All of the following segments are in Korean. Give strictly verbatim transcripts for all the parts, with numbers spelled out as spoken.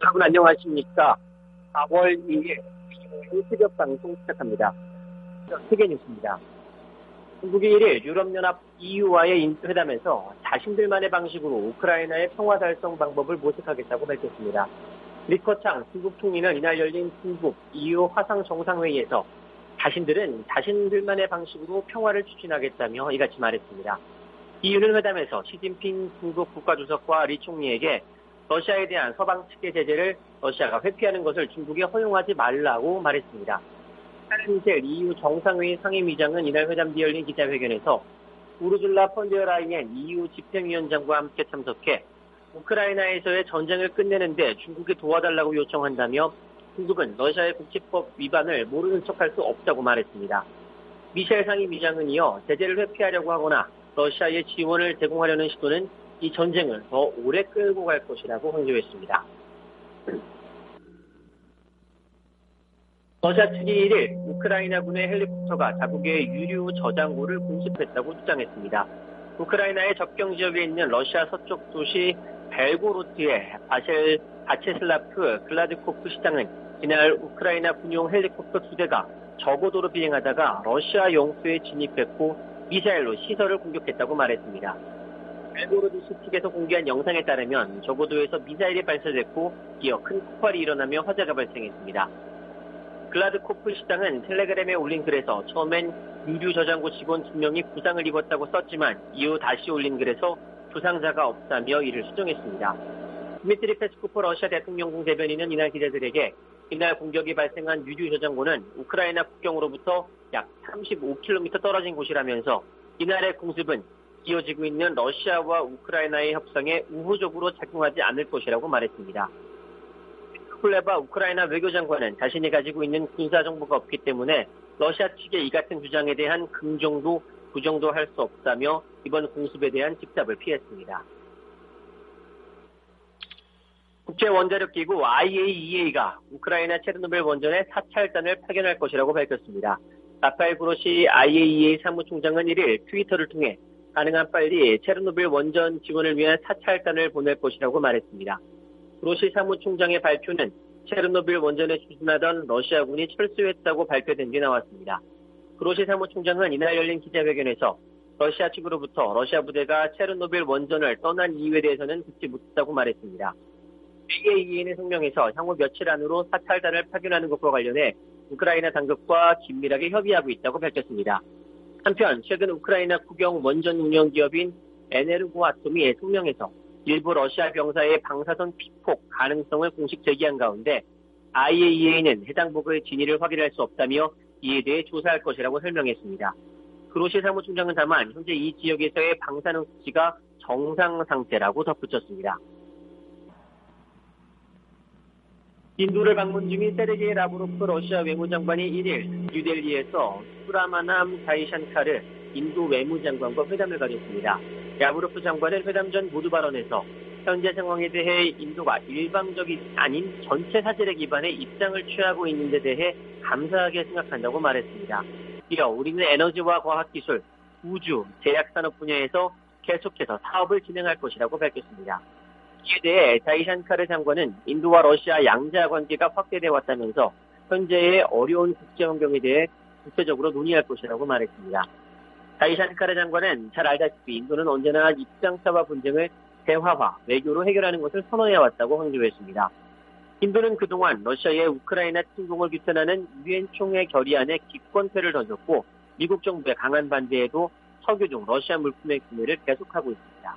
여러분 안녕하십니까. 사월 이일 새벽 방송 시작합니다. 세계 뉴스입니다. 중국이 일일 유럽연합 이유와의 인수회담에서 자신들만의 방식으로 우크라이나의 평화 달성 방법을 모색하겠다고 밝혔습니다. 리커창 중국 총리는 이날 열린 중국 이유 화상 정상회의에서 자신들은 자신들만의 방식으로 평화를 추진하겠다며 이같이 말했습니다. 이유는 회담에서 시진핑 중국 국가주석과 리 총리에게 러시아에 대한 서방 측의 제재를 러시아가 회피하는 것을 중국이 허용하지 말라고 말했습니다. 샤르미셀 이유 정상회의 상임위장은 이날 회담 뒤 열린 기자회견에서 우르줄라 펀데어라이엔 이유 집행위원장과 함께 참석해 우크라이나에서의 전쟁을 끝내는 데 중국이 도와달라고 요청한다며 중국은 러시아의 국제법 위반을 모르는 척할 수 없다고 말했습니다. 미셸 상임위장은 이어 제재를 회피하려고 하거나 러시아에 지원을 제공하려는 시도는 이 전쟁을 더 오래 끌고 갈 것이라고 강조했습니다. 러시아 측이 일일 우크라이나군의 헬리콥터가 자국의 유류 저장고를 공습했다고 주장했습니다. 우크라이나의 접경 지역에 있는 러시아 서쪽 도시 벨고로드의 바셀, 바체슬라프 글라드코프 시장은 이날 우크라이나 군용 헬리콥터 두 대가 저고도로 비행하다가 러시아 영토에 진입했고 미사일로 시설을 공격했다고 말했습니다. 벨고로드 시측에서 공개한 영상에 따르면 저고도에서 미사일이 발사됐고 이어 큰 폭발이 일어나며 화재가 발생했습니다. 글라드코프 시장은 텔레그램에 올린 글에서 처음엔 유류 저장고 직원 두 명이 부상을 입었다고 썼지만 이후 다시 올린 글에서 부상자가 없다며 이를 수정했습니다. 드미트리 페스코프 러시아 대통령궁 대변인은 이날 기자들에게 이날 공격이 발생한 유류 저장고는 우크라이나 국경으로부터 약 삼십오 킬로미터 떨어진 곳이라면서 이날의 공습은 이어지고 있는 러시아와 우크라이나의 협상에 우호적으로 작용하지 않을 것이라고 말했습니다. 쿨레바 우크라이나 외교장관은 자신이 가지고 있는 군사정보가 없기 때문에 러시아 측의 이 같은 주장에 대한 긍정도 부정도 할 수 없다며 이번 공습에 대한 직답을 피했습니다. 국제원자력기구 아이에이이에이가 우크라이나 체르노빌 원전에 사찰단을 파견할 것이라고 밝혔습니다. 라파엘 그로시 아이에이이에이 사무총장은 일일 트위터를 통해 가능한 빨리 체르노빌 원전 지원을 위한 사찰단을 보낼 것이라고 말했습니다. 그로시 사무총장의 발표는 체르노빌 원전에 추진하던 러시아군이 철수했다고 발표된 뒤 나왔습니다. 그로시 사무총장은 이날 열린 기자회견에서 러시아 측으로부터 러시아 부대가 체르노빌 원전을 떠난 이유에 대해서는 듣지 못했다고 말했습니다. 아이에이이에이는 성명에서 향후 며칠 안으로 사찰단을 파견하는 것과 관련해 우크라이나 당국과 긴밀하게 협의하고 있다고 밝혔습니다. 한편 최근 우크라이나 국영 원전 운영 기업인 에네르고아톰이 성명에서 일부 러시아 병사의 방사선 피폭 가능성을 공식 제기한 가운데 아이에이이에이는 해당 보고의 진위를 확인할 수 없다며 이에 대해 조사할 것이라고 설명했습니다. 그로시 사무총장은 다만 현재 이 지역에서의 방사능 수치가 정상 상태라고 덧붙였습니다. 인도를 방문 중인 세르게이 라브로프 러시아 외무장관이 일일 뉴델리에서 수라마남 자이샨카르 인도 외무장관과 회담을 가졌습니다. 라브로프 장관은 회담 전 모두 발언에서 현재 상황에 대해 인도가 일방적이 아닌 전체 사실에 기반해 입장을 취하고 있는 데 대해 감사하게 생각한다고 말했습니다. 이어 우리는 에너지와 과학기술, 우주, 제약산업 분야에서 계속해서 사업을 진행할 것이라고 밝혔습니다. 이에 대해 자이샨카르 장관은 인도와 러시아 양자 관계가 확대되어 왔다면서 현재의 어려운 국제 환경에 대해 구체적으로 논의할 것이라고 말했습니다. 자이샨카르 장관은 잘 알다시피 인도는 언제나 입장차와 분쟁을 대화와 외교로 해결하는 것을 선언해왔다고 강조했습니다. 인도는 그동안 러시아의 우크라이나 침공을 규탄하는 유엔 총회 결의안에 기권표를 던졌고 미국 정부의 강한 반대에도 석유 등 러시아 물품의 구매를 계속하고 있습니다.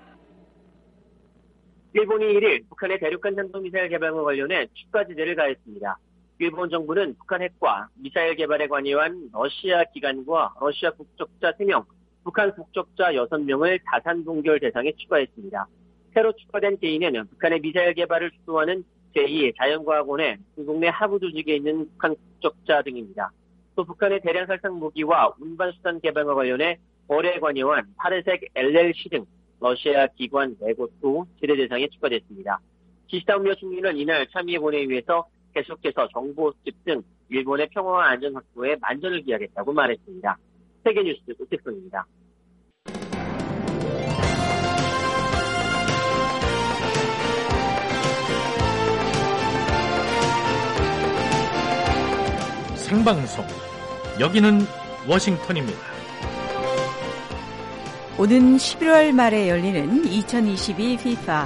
일본이 일일 북한의 대륙간 탄도미사일 개발과 관련해 추가지대를 가했습니다. 일본 정부는 북한 핵과 미사일 개발에 관여한 러시아 기관과 러시아 국적자 세 명, 북한 국적자 여섯 명을 자산 동결 대상에 추가했습니다. 새로 추가된 개인은 북한의 미사일 개발을 주도하는 제이 자연과학원의 중국 내 하부 조직에 있는 북한 국적자 등입니다. 또 북한의 대량 살상 무기와 운반수단 개발과 관련해 거래에 관여한 파르섹 엘엘씨 등 러시아 기관 네 곳도 제재 대상에 추가됐습니다. 기시다 우미오 총리는 이날 참의회 본회의에서 계속해서 정보 수집 등 일본의 평화와 안전 확보에 만전을 기하겠다고 말했습니다. 세계뉴스 오태훈입니다. 생방송. 여기는 워싱턴입니다. 오는 십일월 말에 열리는 이천이십이 피파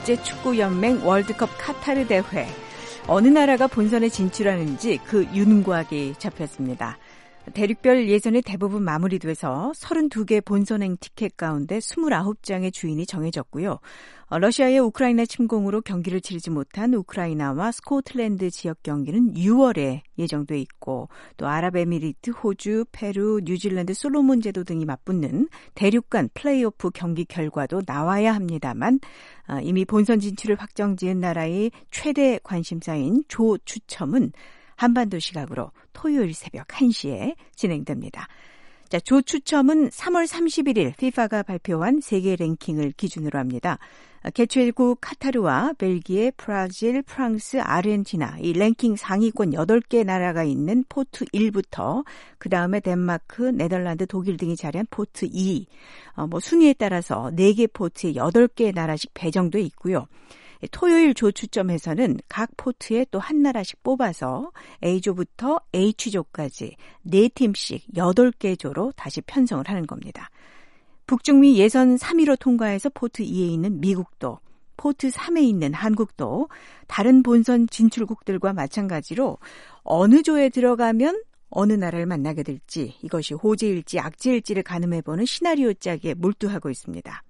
국제축구연맹 월드컵 카타르 대회. 어느 나라가 본선에 진출하는지 그 윤곽이 잡혔습니다. 대륙별 예선이 대부분 마무리돼서 서른두 개 본선행 티켓 가운데 스물아홉 장의 주인이 정해졌고요. 러시아의 우크라이나 침공으로 경기를 치르지 못한 우크라이나와 스코틀랜드 지역 경기는 유월에 예정돼 있고, 또 아랍에미리트, 호주, 페루, 뉴질랜드, 솔로몬 제도 등이 맞붙는 대륙 간 플레이오프 경기 결과도 나와야 합니다만, 이미 본선 진출을 확정지은 나라의 최대 관심사인 조 추첨은 한반도 시각으로 토요일 새벽 한 시에 진행됩니다. 자, 조 추첨은 삼월 삼십일일 피파가 발표한 세계 랭킹을 기준으로 합니다. 개최국 카타르와 벨기에, 브라질, 프랑스, 아르헨티나 이 랭킹 상위권 여덟 개 나라가 있는 포트 일부터 그 다음에 덴마크, 네덜란드, 독일 등이 자리한 포트 이, 어, 뭐 순위에 따라서 네 개 포트에 여덟 개 나라씩 배정돼 있고요. 토요일 조 추첨에서는 각 포트에 또 한 나라씩 뽑아서 A조부터 H조까지 네 팀씩 여덟 개 조로 다시 편성을 하는 겁니다. 북중미 예선 삼 위로 통과해서 포트 이에 있는 미국도, 포트 삼에 있는 한국도 다른 본선 진출국들과 마찬가지로 어느 조에 들어가면 어느 나라를 만나게 될지, 이것이 호재일지 악재일지를 가늠해보는 시나리오 짜기에 몰두하고 있습니다.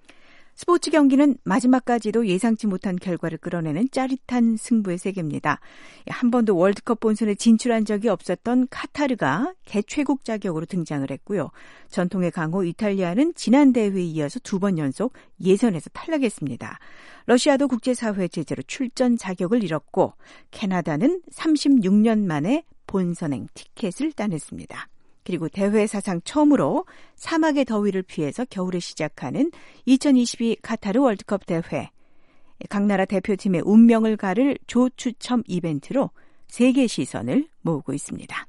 스포츠 경기는 마지막까지도 예상치 못한 결과를 끌어내는 짜릿한 승부의 세계입니다. 한 번도 월드컵 본선에 진출한 적이 없었던 카타르가 개최국 자격으로 등장을 했고요. 전통의 강호 이탈리아는 지난 대회에 이어서 두 번 연속 예선에서 탈락했습니다. 러시아도 국제사회 제재로 출전 자격을 잃었고, 캐나다는 삼십육 년 만에 본선행 티켓을 따냈습니다. 그리고 대회 사상 처음으로 사막의 더위를 피해서 겨울에 시작하는 이천이십이 카타르 월드컵 대회. 각 나라 대표팀의 운명을 가를 조 추첨 이벤트로 세계 시선을 모으고 있습니다.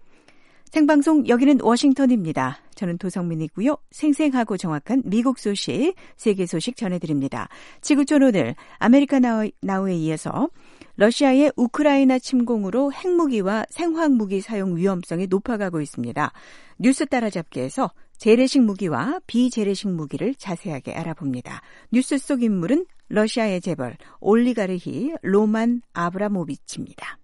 생방송 여기는 워싱턴입니다. 저는 도성민이고요. 생생하고 정확한 미국 소식, 세계 소식 전해드립니다. 지구촌 오늘 아메리카 나우에 이어서 러시아의 우크라이나 침공으로 핵무기와 생화학무기 사용 위험성이 높아가고 있습니다. 뉴스 따라잡기에서 재래식 무기와 비재래식 무기를 자세하게 알아봅니다. 뉴스 속 인물은 러시아의 재벌 올리가르히 로만 아브라모비치입니다.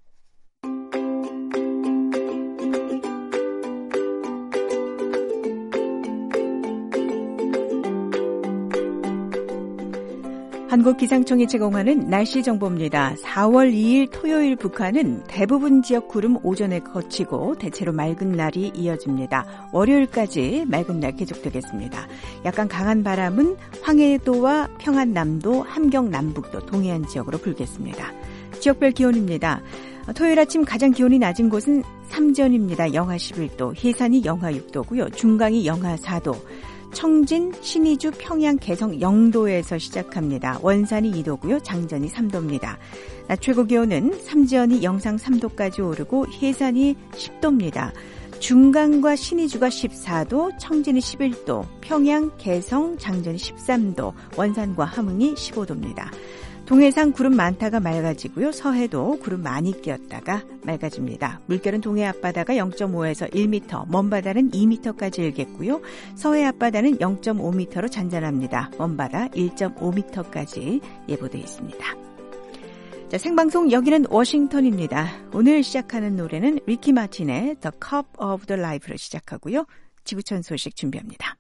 한국기상청이 제공하는 날씨 정보입니다. 사월 이일 토요일 북한은 대부분 지역 구름 오전에 거치고 대체로 맑은 날이 이어집니다. 월요일까지 맑은 날 계속되겠습니다. 약간 강한 바람은 황해도와 평안남도, 함경 남북도, 동해안 지역으로 불겠습니다. 지역별 기온입니다. 토요일 아침 가장 기온이 낮은 곳은 삼전입니다. 영하 십일 도, 해산이 영하 육 도고요. 중강이 영하 사 도. 청진, 신의주, 평양, 개성 영 도에서 시작합니다. 원산이 이 도고요. 장전이 삼 도입니다. 낮 최고 기온은 삼지연이 영상 삼 도까지 오르고 해산이 십 도입니다. 중강과 신의주가 십사 도, 청진이 십일 도, 평양, 개성, 장전이 십삼 도, 원산과 함흥이 십오 도입니다. 동해상 구름 많다가 맑아지고요. 서해도 구름 많이 끼었다가 맑아집니다. 물결은 동해 앞바다가 영 점 오에서 일 미터, 먼바다는 이 미터까지 일겠고요. 서해 앞바다는 영 점 오 미터로 잔잔합니다. 먼바다 일 점 오 미터까지 예보되어 있습니다. 자, 생방송 여기는 워싱턴입니다. 오늘 시작하는 노래는 리키 마틴의 The Cup of the Life로 시작하고요. 지구촌 소식 준비합니다.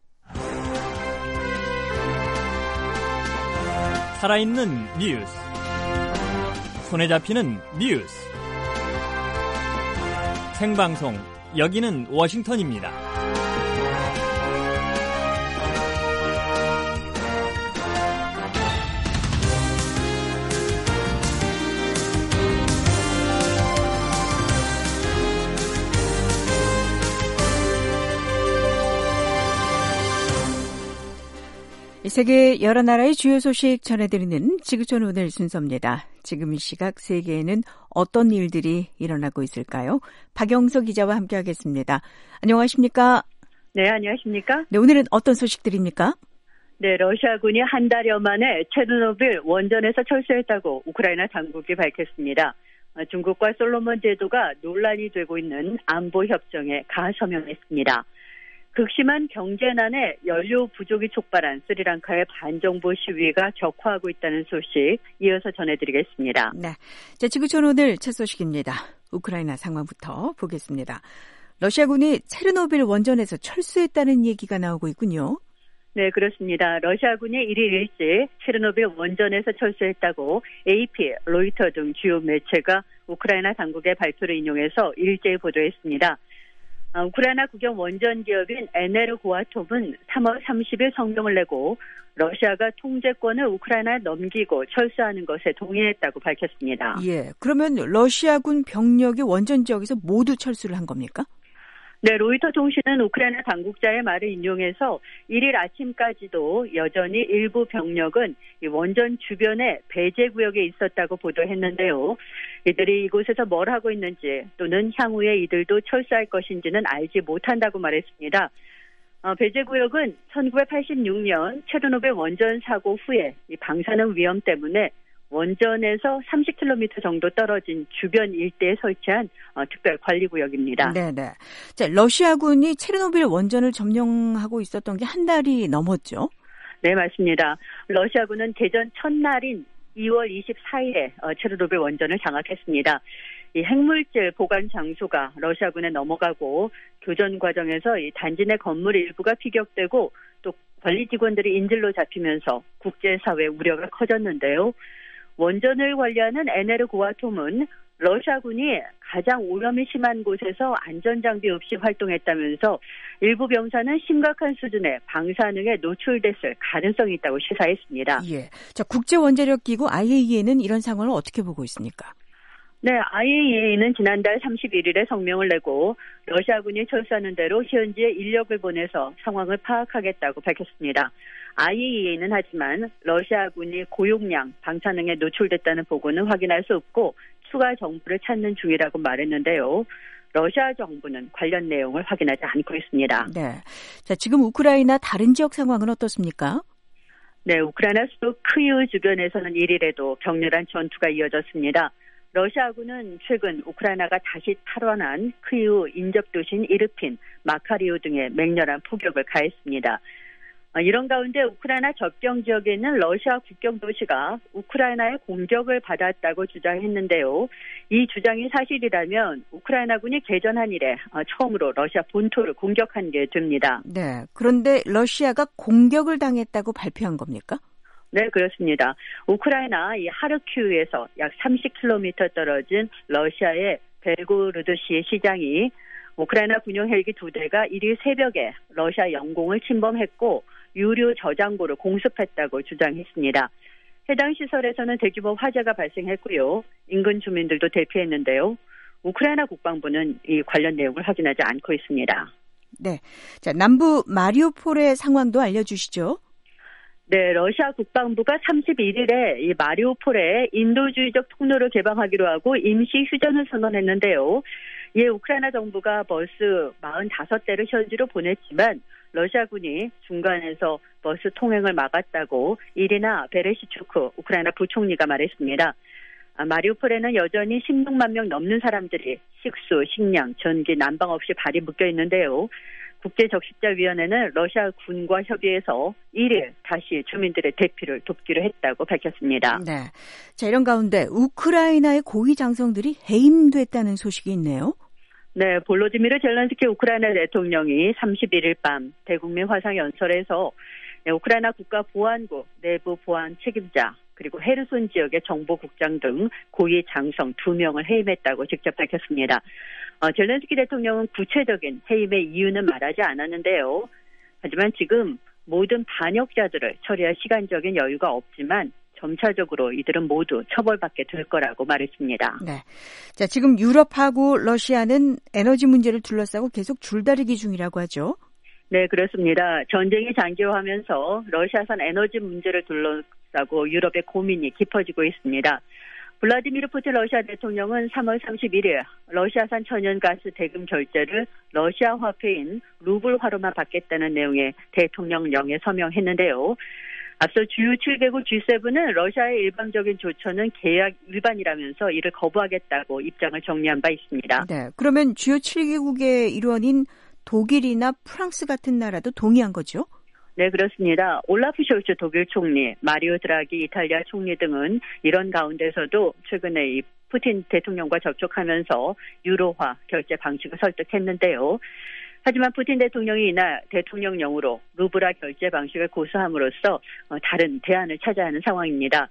살아있는 뉴스, 손에 잡히는 뉴스, 생방송 여기는 워싱턴입니다. 세계 여러 나라의 주요 소식 전해드리는 지구촌 오늘 순서입니다. 지금 이 시각 세계에는 어떤 일들이 일어나고 있을까요? 박영석 기자와 함께하겠습니다. 안녕하십니까? 네, 안녕하십니까? 네, 오늘은 어떤 소식들입니까? 네, 러시아군이 한 달여 만에 체르노빌 원전에서 철수했다고 우크라이나 당국이 밝혔습니다. 중국과 솔로몬 제도가 논란이 되고 있는 안보 협정에 가서명했습니다. 극심한 경제난에 연료 부족이 촉발한 스리랑카의 반정부 시위가 격화하고 있다는 소식 이어서 전해드리겠습니다. 네, 자, 지구촌 오늘 첫 소식입니다. 우크라이나 상황부터 보겠습니다. 러시아군이 체르노빌 원전에서 철수했다는 얘기가 나오고 있군요. 네, 그렇습니다. 러시아군이 일일 일찍 체르노빌 원전에서 철수했다고 에이피, 로이터 등 주요 매체가 우크라이나 당국의 발표를 인용해서 일제히 보도했습니다. 우크라이나 국영 원전 기업인 에네르고아톰은 삼월 삼십일 성명을 내고 러시아가 통제권을 우크라이나에 넘기고 철수하는 것에 동의했다고 밝혔습니다. 예, 그러면 러시아군 병력이 원전 지역에서 모두 철수를 한 겁니까? 네, 로이터 통신은 우크라이나 당국자의 말을 인용해서 일일 아침까지도 여전히 일부 병력은 원전 주변에 배제 구역에 있었다고 보도했는데요. 이들이 이곳에서 뭘 하고 있는지 또는 향후에 이들도 철수할 것인지는 알지 못한다고 말했습니다. 어, 배제 구역은 천구백팔십육 년 체르노빌 원전 사고 후에 이 방사능 위험 때문에 원전에서 삼십 킬로미터 정도 떨어진 주변 일대에 설치한 어, 특별 관리구역입니다. 네네. 자, 러시아군이 체르노빌 원전을 점령하고 있었던 게 한 달이 넘었죠? 네, 맞습니다. 러시아군은 개전 첫날인 이월 이십사일에 어, 체르노빌 원전을 장악했습니다. 이 핵물질 보관 장소가 러시아군에 넘어가고 교전 과정에서 이 단지 내 건물 일부가 피격되고 또 관리 직원들이 인질로 잡히면서 국제사회 우려가 커졌는데요. 원전을 관리하는 에네르고아톰은 러시아군이 가장 오염이 심한 곳에서 안전장비 없이 활동했다면서 일부 병사는 심각한 수준의 방사능에 노출됐을 가능성이 있다고 시사했습니다. 예. 자, 국제원자력기구 아이에이이에이는 이런 상황을 어떻게 보고 있습니까? 네, 아이에이이에이는 지난달 삼십일일에 성명을 내고 러시아군이 철수하는 대로 현지에 인력을 보내서 상황을 파악하겠다고 밝혔습니다. 아이에이이에이는 하지만 러시아군이 고용량 방사능에 노출됐다는 보고는 확인할 수 없고 추가 정보를 찾는 중이라고 말했는데요. 러시아 정부는 관련 내용을 확인하지 않고 있습니다. 네. 자, 지금 우크라이나 다른 지역 상황은 어떻습니까? 네, 우크라이나 수도 크이우 주변에서는 일일에도 격렬한 전투가 이어졌습니다. 러시아군은 최근 우크라이나가 다시 탈환한 크이우 인접도시인 이르핀, 마카리우 등의 맹렬한 포격을 가했습니다. 이런 가운데 우크라이나 접경 지역에 있는 러시아 국경 도시가 우크라이나의 공격을 받았다고 주장했는데요. 이 주장이 사실이라면 우크라이나군이 개전한 이래 처음으로 러시아 본토를 공격한 게 됩니다. 네, 그런데 러시아가 공격을 당했다고 발표한 겁니까? 네, 그렇습니다. 우크라이나 이 하르키우에서 약 삼십 킬로미터 떨어진 러시아의 벨고르드시 시장이 우크라이나 군용 헬기 두 대가 일일 새벽에 러시아 영공을 침범했고 유류 저장고를 공습했다고 주장했습니다. 해당 시설에서는 대규모 화재가 발생했고요. 인근 주민들도 대피했는데요. 우크라이나 국방부는 이 관련 내용을 확인하지 않고 있습니다. 네, 자, 남부 마리우폴의 상황도 알려주시죠. 네, 러시아 국방부가 삼십일일에 이 마리우폴에 인도주의적 통로를 개방하기로 하고 임시 휴전을 선언했는데요. 이에 우크라이나 정부가 버스 사십오 대를 현지로 보냈지만 러시아군이 중간에서 버스 통행을 막았다고 이리나 베레시추크 우크라이나 부총리가 말했습니다. 마리우폴에는 여전히 십육만 명 넘는 사람들이 식수, 식량, 전기, 난방 없이 발이 묶여 있는데요. 국제적십자위원회는 러시아 군과 협의해서 일일 다시 주민들의 대피를 돕기로 했다고 밝혔습니다. 네, 자, 이런 가운데 우크라이나의 고위 장성들이 해임됐다는 소식이 있네요. 네, 볼로디미르 젤렌스키 우크라이나 대통령이 삼십일일 밤 대국민 화상 연설에서 우크라이나 국가보안국 내부 보안 책임자 그리고 헤르손 지역의 정보국장 등 고위 장성 두 명을 해임했다고 직접 밝혔습니다. 어, 젤렌스키 대통령은 구체적인 해임의 이유는 말하지 않았는데요. 하지만 지금 모든 반역자들을 처리할 시간적인 여유가 없지만 점차적으로 이들은 모두 처벌받게 될 거라고 말했습니다. 네, 자, 지금 유럽하고 러시아는 에너지 문제를 둘러싸고 계속 줄다리기 중이라고 하죠. 네, 그렇습니다. 전쟁이 장기화하면서 러시아산 에너지 문제를 둘러싸고 유럽의 고민이 깊어지고 있습니다. 블라디미르 푸틴 러시아 대통령은 삼월 삼십일일 러시아산 천연가스 대금 결제를 러시아 화폐인 루블화로만 받겠다는 내용의 대통령령에 서명했는데요. 앞서 주요 칠 개국 지 세븐은 러시아의 일방적인 조처는 계약 위반이라면서 이를 거부하겠다고 입장을 정리한 바 있습니다. 네, 그러면 주요 칠 개국의 일원인 독일이나 프랑스 같은 나라도 동의한 거죠? 네, 그렇습니다. 올라프 숄츠 독일 총리, 마리오 드라기 이탈리아 총리 등은 이런 가운데서도 최근에 이 푸틴 대통령과 접촉하면서 유로화 결제 방식을 설득했는데요. 하지만 푸틴 대통령이 이날 대통령령으로 루브라 결제 방식을 고수함으로써 다른 대안을 찾아야 하는 상황입니다.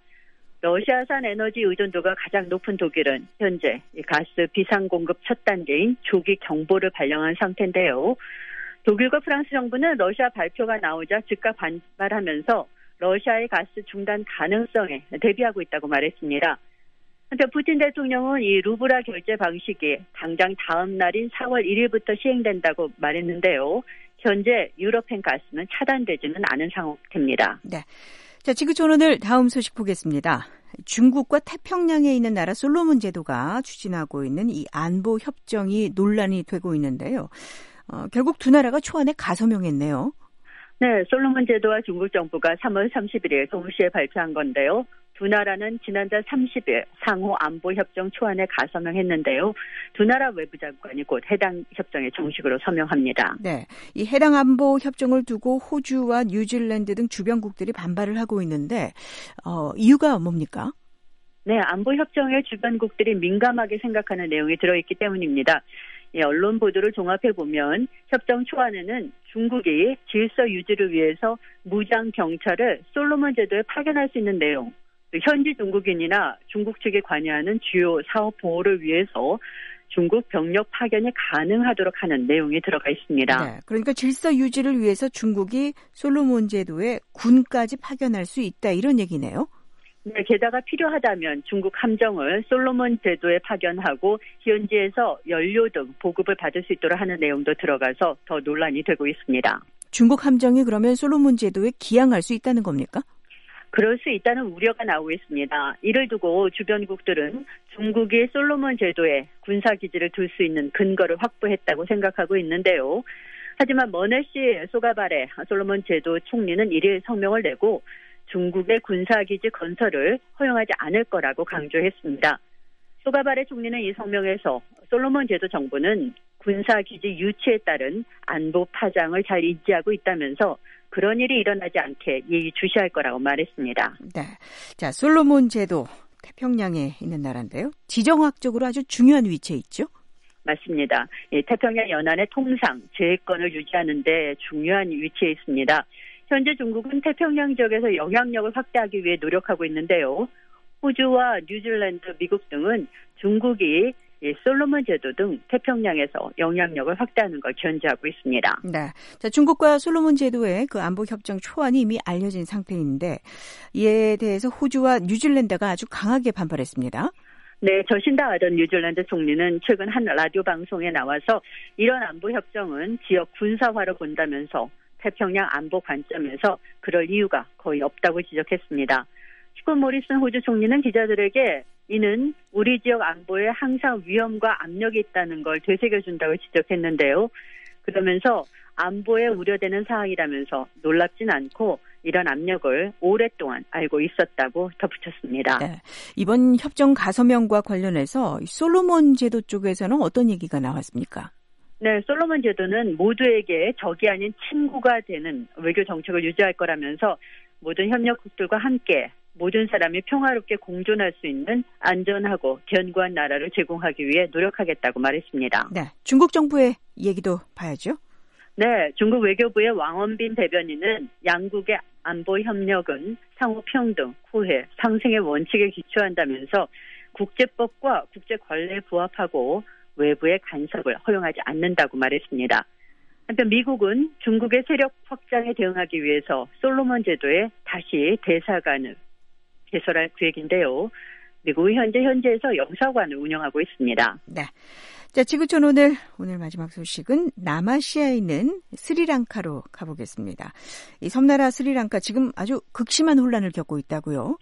러시아산 에너지 의존도가 가장 높은 독일은 현재 가스 비상 공급 첫 단계인 조기 경보를 발령한 상태인데요. 독일과 프랑스 정부는 러시아 발표가 나오자 즉각 반발하면서 러시아의 가스 중단 가능성에 대비하고 있다고 말했습니다. 한편 푸틴 대통령은 이 루브라 결제 방식이 당장 다음 날인 사월 일일부터 시행된다고 말했는데요. 현재 유럽행 가스는 차단되지는 않은 상태입니다. 네. 자, 지구촌 오늘 다음 소식 보겠습니다. 중국과 태평양에 있는 나라 솔로몬 제도가 추진하고 있는 이 안보 협정이 논란이 되고 있는데요. 어, 결국 두 나라가 초안에 가서명했네요. 네, 솔로몬 제도와 중국 정부가 삼월 삼십일일 동시에 발표한 건데요. 두 나라는 지난달 삼십일 상호 안보 협정 초안에 가서명했는데요. 두 나라 외부장관이 곧 해당 협정에 정식으로 서명합니다. 네, 이 해당 안보 협정을 두고 호주와 뉴질랜드 등 주변국들이 반발을 하고 있는데 어, 이유가 뭡니까? 네, 안보 협정에 주변국들이 민감하게 생각하는 내용이 들어있기 때문입니다. 예, 언론 보도를 종합해 보면 협정 초안에는 중국이 질서 유지를 위해서 무장 경찰을 솔로몬 제도에 파견할 수 있는 내용, 현지 중국인이나 중국 측에 관여하는 주요 사업 보호를 위해서 중국 병력 파견이 가능하도록 하는 내용이 들어가 있습니다. 네, 그러니까 질서 유지를 위해서 중국이 솔로몬 제도에 군까지 파견할 수 있다 이런 얘기네요. 네, 게다가 필요하다면 중국 함정을 솔로몬 제도에 파견하고 현지에서 연료 등 보급을 받을 수 있도록 하는 내용도 들어가서 더 논란이 되고 있습니다. 중국 함정이 그러면 솔로몬 제도에 기항할 수 있다는 겁니까? 그럴 수 있다는 우려가 나오고 있습니다. 이를 두고 주변국들은 중국이 솔로몬 제도에 군사기지를 둘 수 있는 근거를 확보했다고 생각하고 있는데요. 하지만 머네시 소가바레 솔로몬 제도 총리는 일일 성명을 내고 중국의 군사기지 건설을 허용하지 않을 거라고 강조했습니다. 소가바레 총리는 이 성명에서 솔로몬 제도 정부는 군사기지 유치에 따른 안보 파장을 잘 인지하고 있다면서 그런 일이 일어나지 않게 예의주시할 거라고 말했습니다. 네, 자 솔로몬 제도 태평양에 있는 나라인데요. 지정학적으로 아주 중요한 위치에 있죠? 맞습니다. 예, 태평양 연안의 통상, 제해권을 유지하는 데 중요한 위치에 있습니다. 현재 중국은 태평양 지역에서 영향력을 확대하기 위해 노력하고 있는데요. 호주와 뉴질랜드, 미국 등은 중국이 솔로몬 제도 등 태평양에서 영향력을 확대하는 걸 견지하고 있습니다. 네, 자 중국과 솔로몬 제도의 그 안보 협정 초안이 이미 알려진 상태인데 이에 대해서 호주와 뉴질랜드가 아주 강하게 반발했습니다. 네, 저신다 아던 뉴질랜드 총리는 최근 한 라디오 방송에 나와서 이런 안보 협정은 지역 군사화로 본다면서 태평양 안보 관점에서 그럴 이유가 거의 없다고 지적했습니다. 스콧 모리슨 호주 총리는 기자들에게 이는 우리 지역 안보에 항상 위험과 압력이 있다는 걸 되새겨준다고 지적했는데요. 그러면서 안보에 우려되는 사항이라면서 놀랍진 않고 이런 압력을 오랫동안 알고 있었다고 덧붙였습니다. 네, 이번 협정 가서명과 관련해서 솔로몬 제도 쪽에서는 어떤 얘기가 나왔습니까? 네, 솔로몬 제도는 모두에게 적이 아닌 친구가 되는 외교 정책을 유지할 거라면서 모든 협력국들과 함께 모든 사람이 평화롭게 공존할 수 있는 안전하고 견고한 나라를 제공하기 위해 노력하겠다고 말했습니다. 네, 중국 정부의 얘기도 봐야죠. 네, 중국 외교부의 왕원빈 대변인은 양국의 안보 협력은 상호 평등, 후회, 상생의 원칙에 기초한다면서 국제법과 국제 관례에 부합하고 외부의 간섭을 허용하지 않는다고 말했습니다. 한편 미국은 중국의 세력 확장에 대응하기 위해서 솔로몬 제도에 다시 대사관을 개설할 계획인데요. 미국이 현재 현지에서 영사관을 운영하고 있습니다. 네. 자, 지구촌 오늘 오늘 마지막 소식은 남아시아에 있는 스리랑카로 가보겠습니다. 이 섬나라 스리랑카 지금 아주 극심한 혼란을 겪고 있다고요.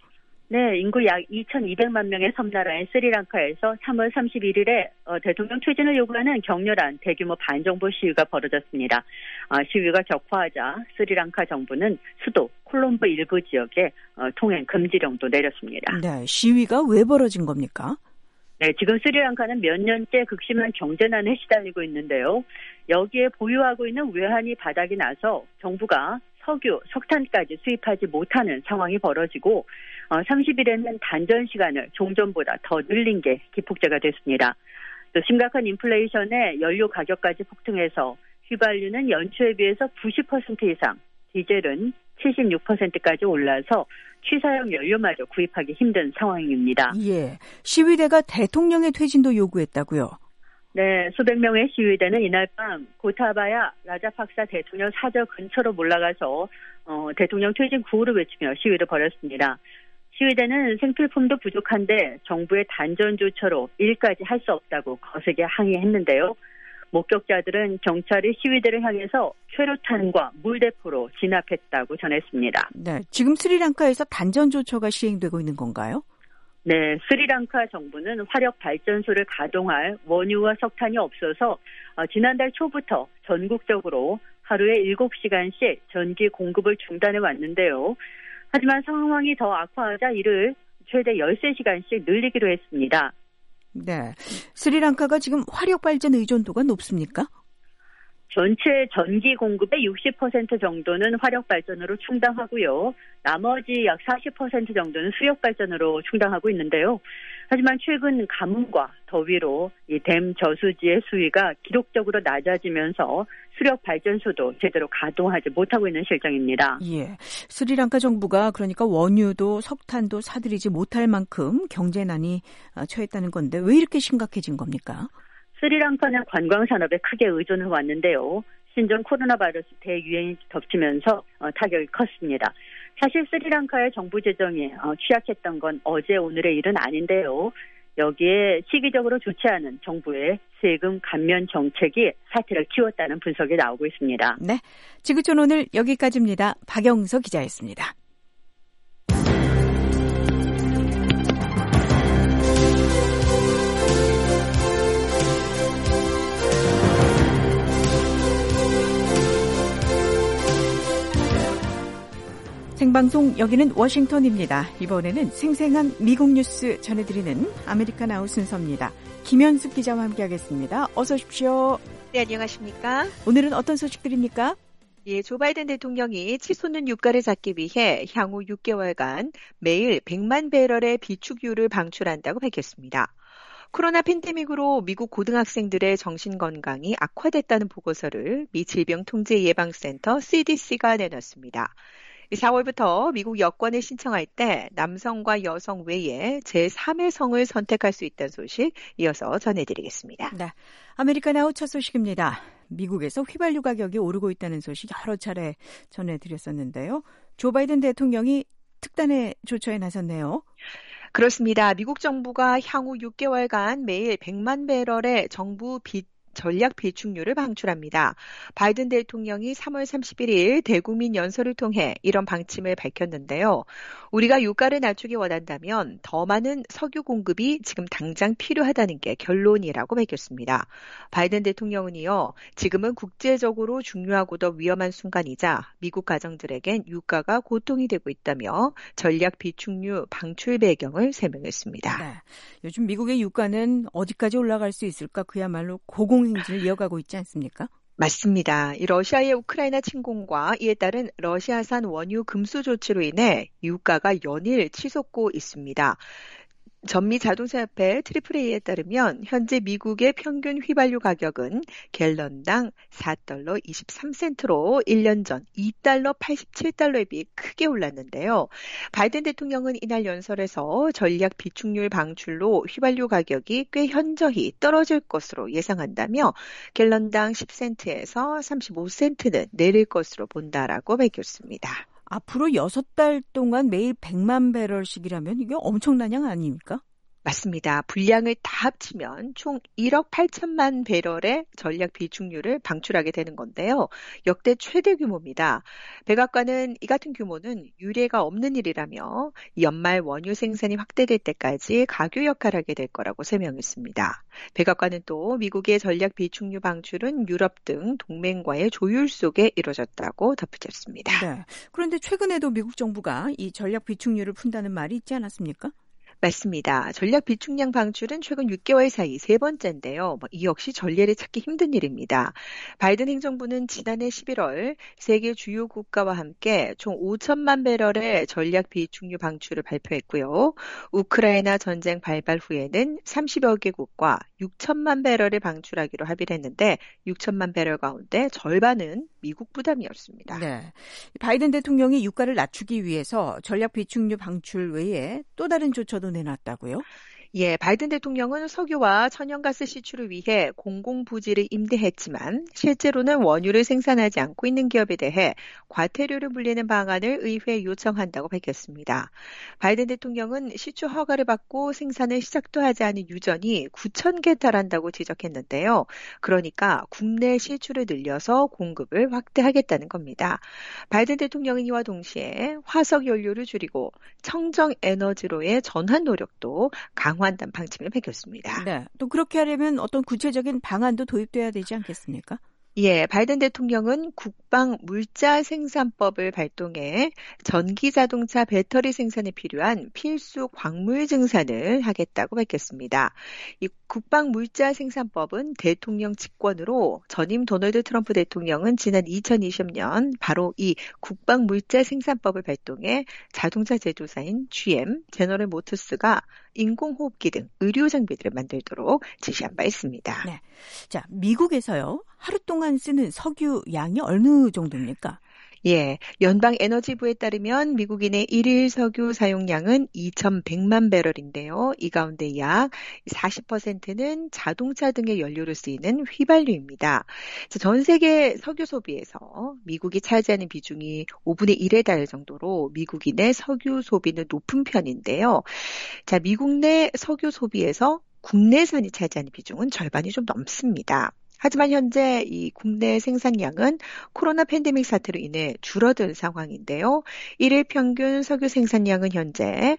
네, 인구 약 이천이백만 명의 섬나라인 스리랑카에서 삼월 삼십일일에 어, 대통령 퇴진을 요구하는 격렬한 대규모 반정부 시위가 벌어졌습니다. 어, 시위가 격화하자 스리랑카 정부는 수도 콜롬보 일부 지역에 어, 통행 금지령도 내렸습니다. 네, 시위가 왜 벌어진 겁니까? 네, 지금 스리랑카는 몇 년째 극심한 경제난에 시달리고 있는데요. 여기에 보유하고 있는 외환이 바닥이 나서 정부가 석유, 석탄까지 수입하지 못하는 상황이 벌어지고 어, 삼십일에는 단전 시간을 종전보다 더 늘린 게 기폭제가 됐습니다. 또 심각한 인플레이션에 연료 가격까지 폭등해서 휘발유는 연초에 비해서 구십 퍼센트 이상, 디젤은 칠십육 퍼센트까지 올라서 취사용 연료마저 구입하기 힘든 상황입니다. 예, 시위대가 대통령의 퇴진도 요구했다고요? 네, 수백 명의 시위대는 이날 밤 고타바야 라자팍사 대통령 사저 근처로 몰려가서 어, 대통령 퇴진 구호를 외치며 시위를 벌였습니다. 시위대는 생필품도 부족한데 정부의 단전 조처로 일까지 할 수 없다고 거세게 항의했는데요. 목격자들은 경찰이 시위대를 향해서 최루탄과 물대포로 진압했다고 전했습니다. 네, 지금 스리랑카에서 단전 조처가 시행되고 있는 건가요? 네, 스리랑카 정부는 화력 발전소를 가동할 원유와 석탄이 없어서 어, 지난달 초부터 전국적으로 하루에 일곱 시간씩 전기 공급을 중단해 왔는데요. 하지만 상황이 더 악화하자 이를 최대 열세 시간씩 늘리기로 했습니다. 네, 스리랑카가 지금 화력 발전 의존도가 높습니까? 전체 전기 공급의 육십 퍼센트 정도는 화력 발전으로 충당하고요. 나머지 약 사십 퍼센트 정도는 수력 발전으로 충당하고 있는데요. 하지만 최근 가뭄과 더위로 이 댐 저수지의 수위가 기록적으로 낮아지면서 수력 발전소도 제대로 가동하지 못하고 있는 실정입니다. 예, 스리랑카 정부가 그러니까 원유도 석탄도 사들이지 못할 만큼 경제난이 처했다는 건데 왜 이렇게 심각해진 겁니까? 스리랑카는 관광산업에 크게 의존해 왔는데요. 신종 코로나 바이러스 대유행이 덮치면서 어, 타격이 컸습니다. 사실 스리랑카의 정부 재정이 어, 취약했던 건 어제 오늘의 일은 아닌데요. 여기에 시기적으로 좋지 않은 정부의 세금 감면 정책이 사태를 키웠다는 분석이 나오고 있습니다. 네, 지구촌 오늘 여기까지입니다. 박영서 기자였습니다. 생방송 여기는 워싱턴입니다. 이번에는 생생한 미국 뉴스 전해드리는 아메리칸 아웃 순서입니다. 김현숙 기자와 함께하겠습니다. 어서 오십시오. 네, 안녕하십니까? 오늘은 어떤 소식들입니까? 예, 조 바이든 대통령이 치솟는 유가를 잡기 위해 향후 육 개월간 매일 백만 배럴의 비축유를 방출한다고 밝혔습니다. 코로나 팬데믹으로 미국 고등학생들의 정신건강이 악화됐다는 보고서를 미 질병통제예방센터 씨디씨가 내놨습니다. 사월부터 미국 여권을 신청할 때 남성과 여성 외에 제삼의 성을 선택할 수 있다는 소식 이어서 전해드리겠습니다. 네, 아메리칸 아웃 첫 소식입니다. 미국에서 휘발유 가격이 오르고 있다는 소식 여러 차례 전해드렸었는데요. 조 바이든 대통령이 특단의 조처에 나섰네요. 그렇습니다. 미국 정부가 향후 육 개월간 매일 백만 배럴의 정부 비 전략 비축유를 방출합니다. 바이든 대통령이 삼월 삼십일일 대국민 연설을 통해 이런 방침을 밝혔는데요. 우리가 유가를 낮추기 원한다면 더 많은 석유 공급이 지금 당장 필요하다는 게 결론이라고 밝혔습니다. 바이든 대통령은 이어 지금은 국제적으로 중요하고도 위험한 순간이자 미국 가정들에겐 유가가 고통이 되고 있다며 전략 비축유 방출 배경을 설명했습니다. 네, 요즘 미국의 유가는 어디까지 올라갈 수 있을까 그야말로 고공 행진을 이어가고 있지 않습니까? 맞습니다. 이 러시아의 우크라이나 침공과 이에 따른 러시아산 원유 금수 조치로 인해 유가가 연일 치솟고 있습니다. 전미 자동차협회 트리플 에이에 따르면 현재 미국의 평균 휘발유 가격은 갤런당 사 달러 이십삼 센트로 일 년 전 이 달러 팔십칠 달러에 비해 크게 올랐는데요. 바이든 대통령은 이날 연설에서 전략 비축률 방출로 휘발유 가격이 꽤 현저히 떨어질 것으로 예상한다며 갤런당 십 센트에서 삼십오 센트는 내릴 것으로 본다라고 밝혔습니다. 앞으로 여섯 달 동안 매일 백만 배럴씩이라면 이게 엄청난 양 아닙니까? 맞습니다. 분량을 다 합치면 총 일억 팔천만 배럴의 전략 비축유를 방출하게 되는 건데요. 역대 최대 규모입니다. 백악관은 이 같은 규모는 유례가 없는 일이라며 연말 원유 생산이 확대될 때까지 가교 역할을 하게 될 거라고 설명했습니다. 백악관은 또 미국의 전략 비축유 방출은 유럽 등 동맹과의 조율 속에 이루어졌다고 덧붙였습니다. 네. 그런데 최근에도 미국 정부가 이 전략 비축유를 푼다는 말이 있지 않았습니까? 맞습니다. 전략 비축량 방출은 최근 육 개월 사이 세 번째인데요. 뭐 이 역시 전례를 찾기 힘든 일입니다. 바이든 행정부는 지난해 십일월 세계 주요 국가와 함께 총 오천만 배럴의 전략 비축유 방출을 발표했고요. 우크라이나 전쟁 발발 후에는 삼십여 개국과 육천만 배럴을 방출하기로 합의를 했는데 육천만 배럴 가운데 절반은 미국 부담이었습니다. 네. 바이든 대통령이 유가를 낮추기 위해서 전략 비축유 방출 외에 또 다른 조처도 내놨다고요? 예, 바이든 대통령은 석유와 천연가스 시출을 위해 공공부지를 임대했지만 실제로는 원유를 생산하지 않고 있는 기업에 대해 과태료를 물리는 방안을 의회에 요청한다고 밝혔습니다. 바이든 대통령은 시추 허가를 받고 생산을 시작도 하지 않은 유전이 구천 개에 달한다고 지적했는데요. 그러니까 국내 시추를 늘려서 공급을 확대하겠다는 겁니다. 바이든 대통령은 이와 동시에 화석 연료를 줄이고 청정 에너지로의 전환 노력도 강 한다는 방침을 밝혔습니다. 네, 또 그렇게 하려면 어떤 구체적인 방안도 도입돼야 되지 않겠습니까? 예, 바이든 대통령은 국방 물자 생산법을 발동해 전기 자동차 배터리 생산에 필요한 필수 광물 증산을 하겠다고 밝혔습니다. 이 국방 물자 생산법은 대통령 직권으로 전임 도널드 트럼프 대통령은 지난 이천이십 년 바로 이 국방 물자 생산법을 발동해 자동차 제조사인 지엠, 제너럴 모터스가 인공호흡기 등 의료 장비들을 만들도록 지시한 바 있습니다. 네. 자, 미국에서요. 하루 동안 쓰는 석유 양이 어느 정도입니까? 예, 연방에너지부에 따르면 미국인의 일일 석유 사용량은 이천백만 배럴인데요. 이 가운데 약 사십 퍼센트는 자동차 등의 연료로 쓰이는 휘발유입니다. 전 세계 석유 소비에서 미국이 차지하는 비중이 오분의 일에 달할 정도로 미국인의 석유 소비는 높은 편인데요. 자, 미국 내 석유 소비에서 국내산이 차지하는 비중은 절반이 좀 넘습니다. 하지만 현재 이 국내 생산량은 코로나 팬데믹 사태로 인해 줄어든 상황인데요. 일일 평균 석유 생산량은 현재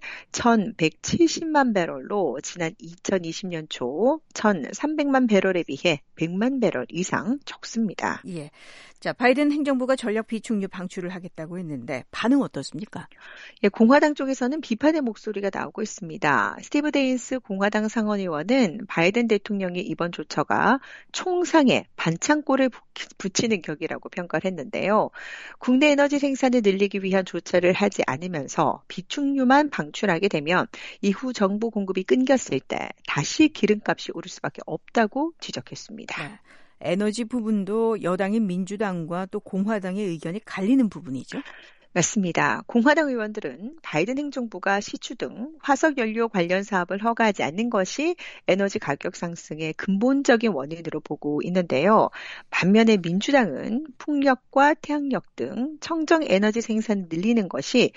천백칠십만 배럴로 지난 이천이십 년 초 천삼백만 배럴에 비해 백만 배럴 이상 적습니다. 예. 자, 바이든 행정부가 전략 비축유 방출을 하겠다고 했는데 반응 어떻습니까? 예, 공화당 쪽에서는 비판의 목소리가 나오고 있습니다. 스티브 데인스 공화당 상원의원은 바이든 대통령의 이번 조처가 총상에 반창고를 붙이는 격이라고 평가를 했는데요. 국내 에너지 생산을 늘리기 위한 조처를 하지 않으면서 비축유만 방출하게 되면 이후 정부 공급이 끊겼을 때 다시 기름값이 오를 수밖에 없다고 지적했습니다. 네. 에너지 부분도 여당인 민주당과 또 공화당의 의견이 갈리는 부분이죠. 맞습니다. 공화당 의원들은 바이든 행정부가 시추 등 화석연료 관련 사업을 허가하지 않는 것이 에너지 가격 상승의 근본적인 원인으로 보고 있는데요. 반면에 민주당은 풍력과 태양력 등 청정 에너지 생산을 늘리는 것이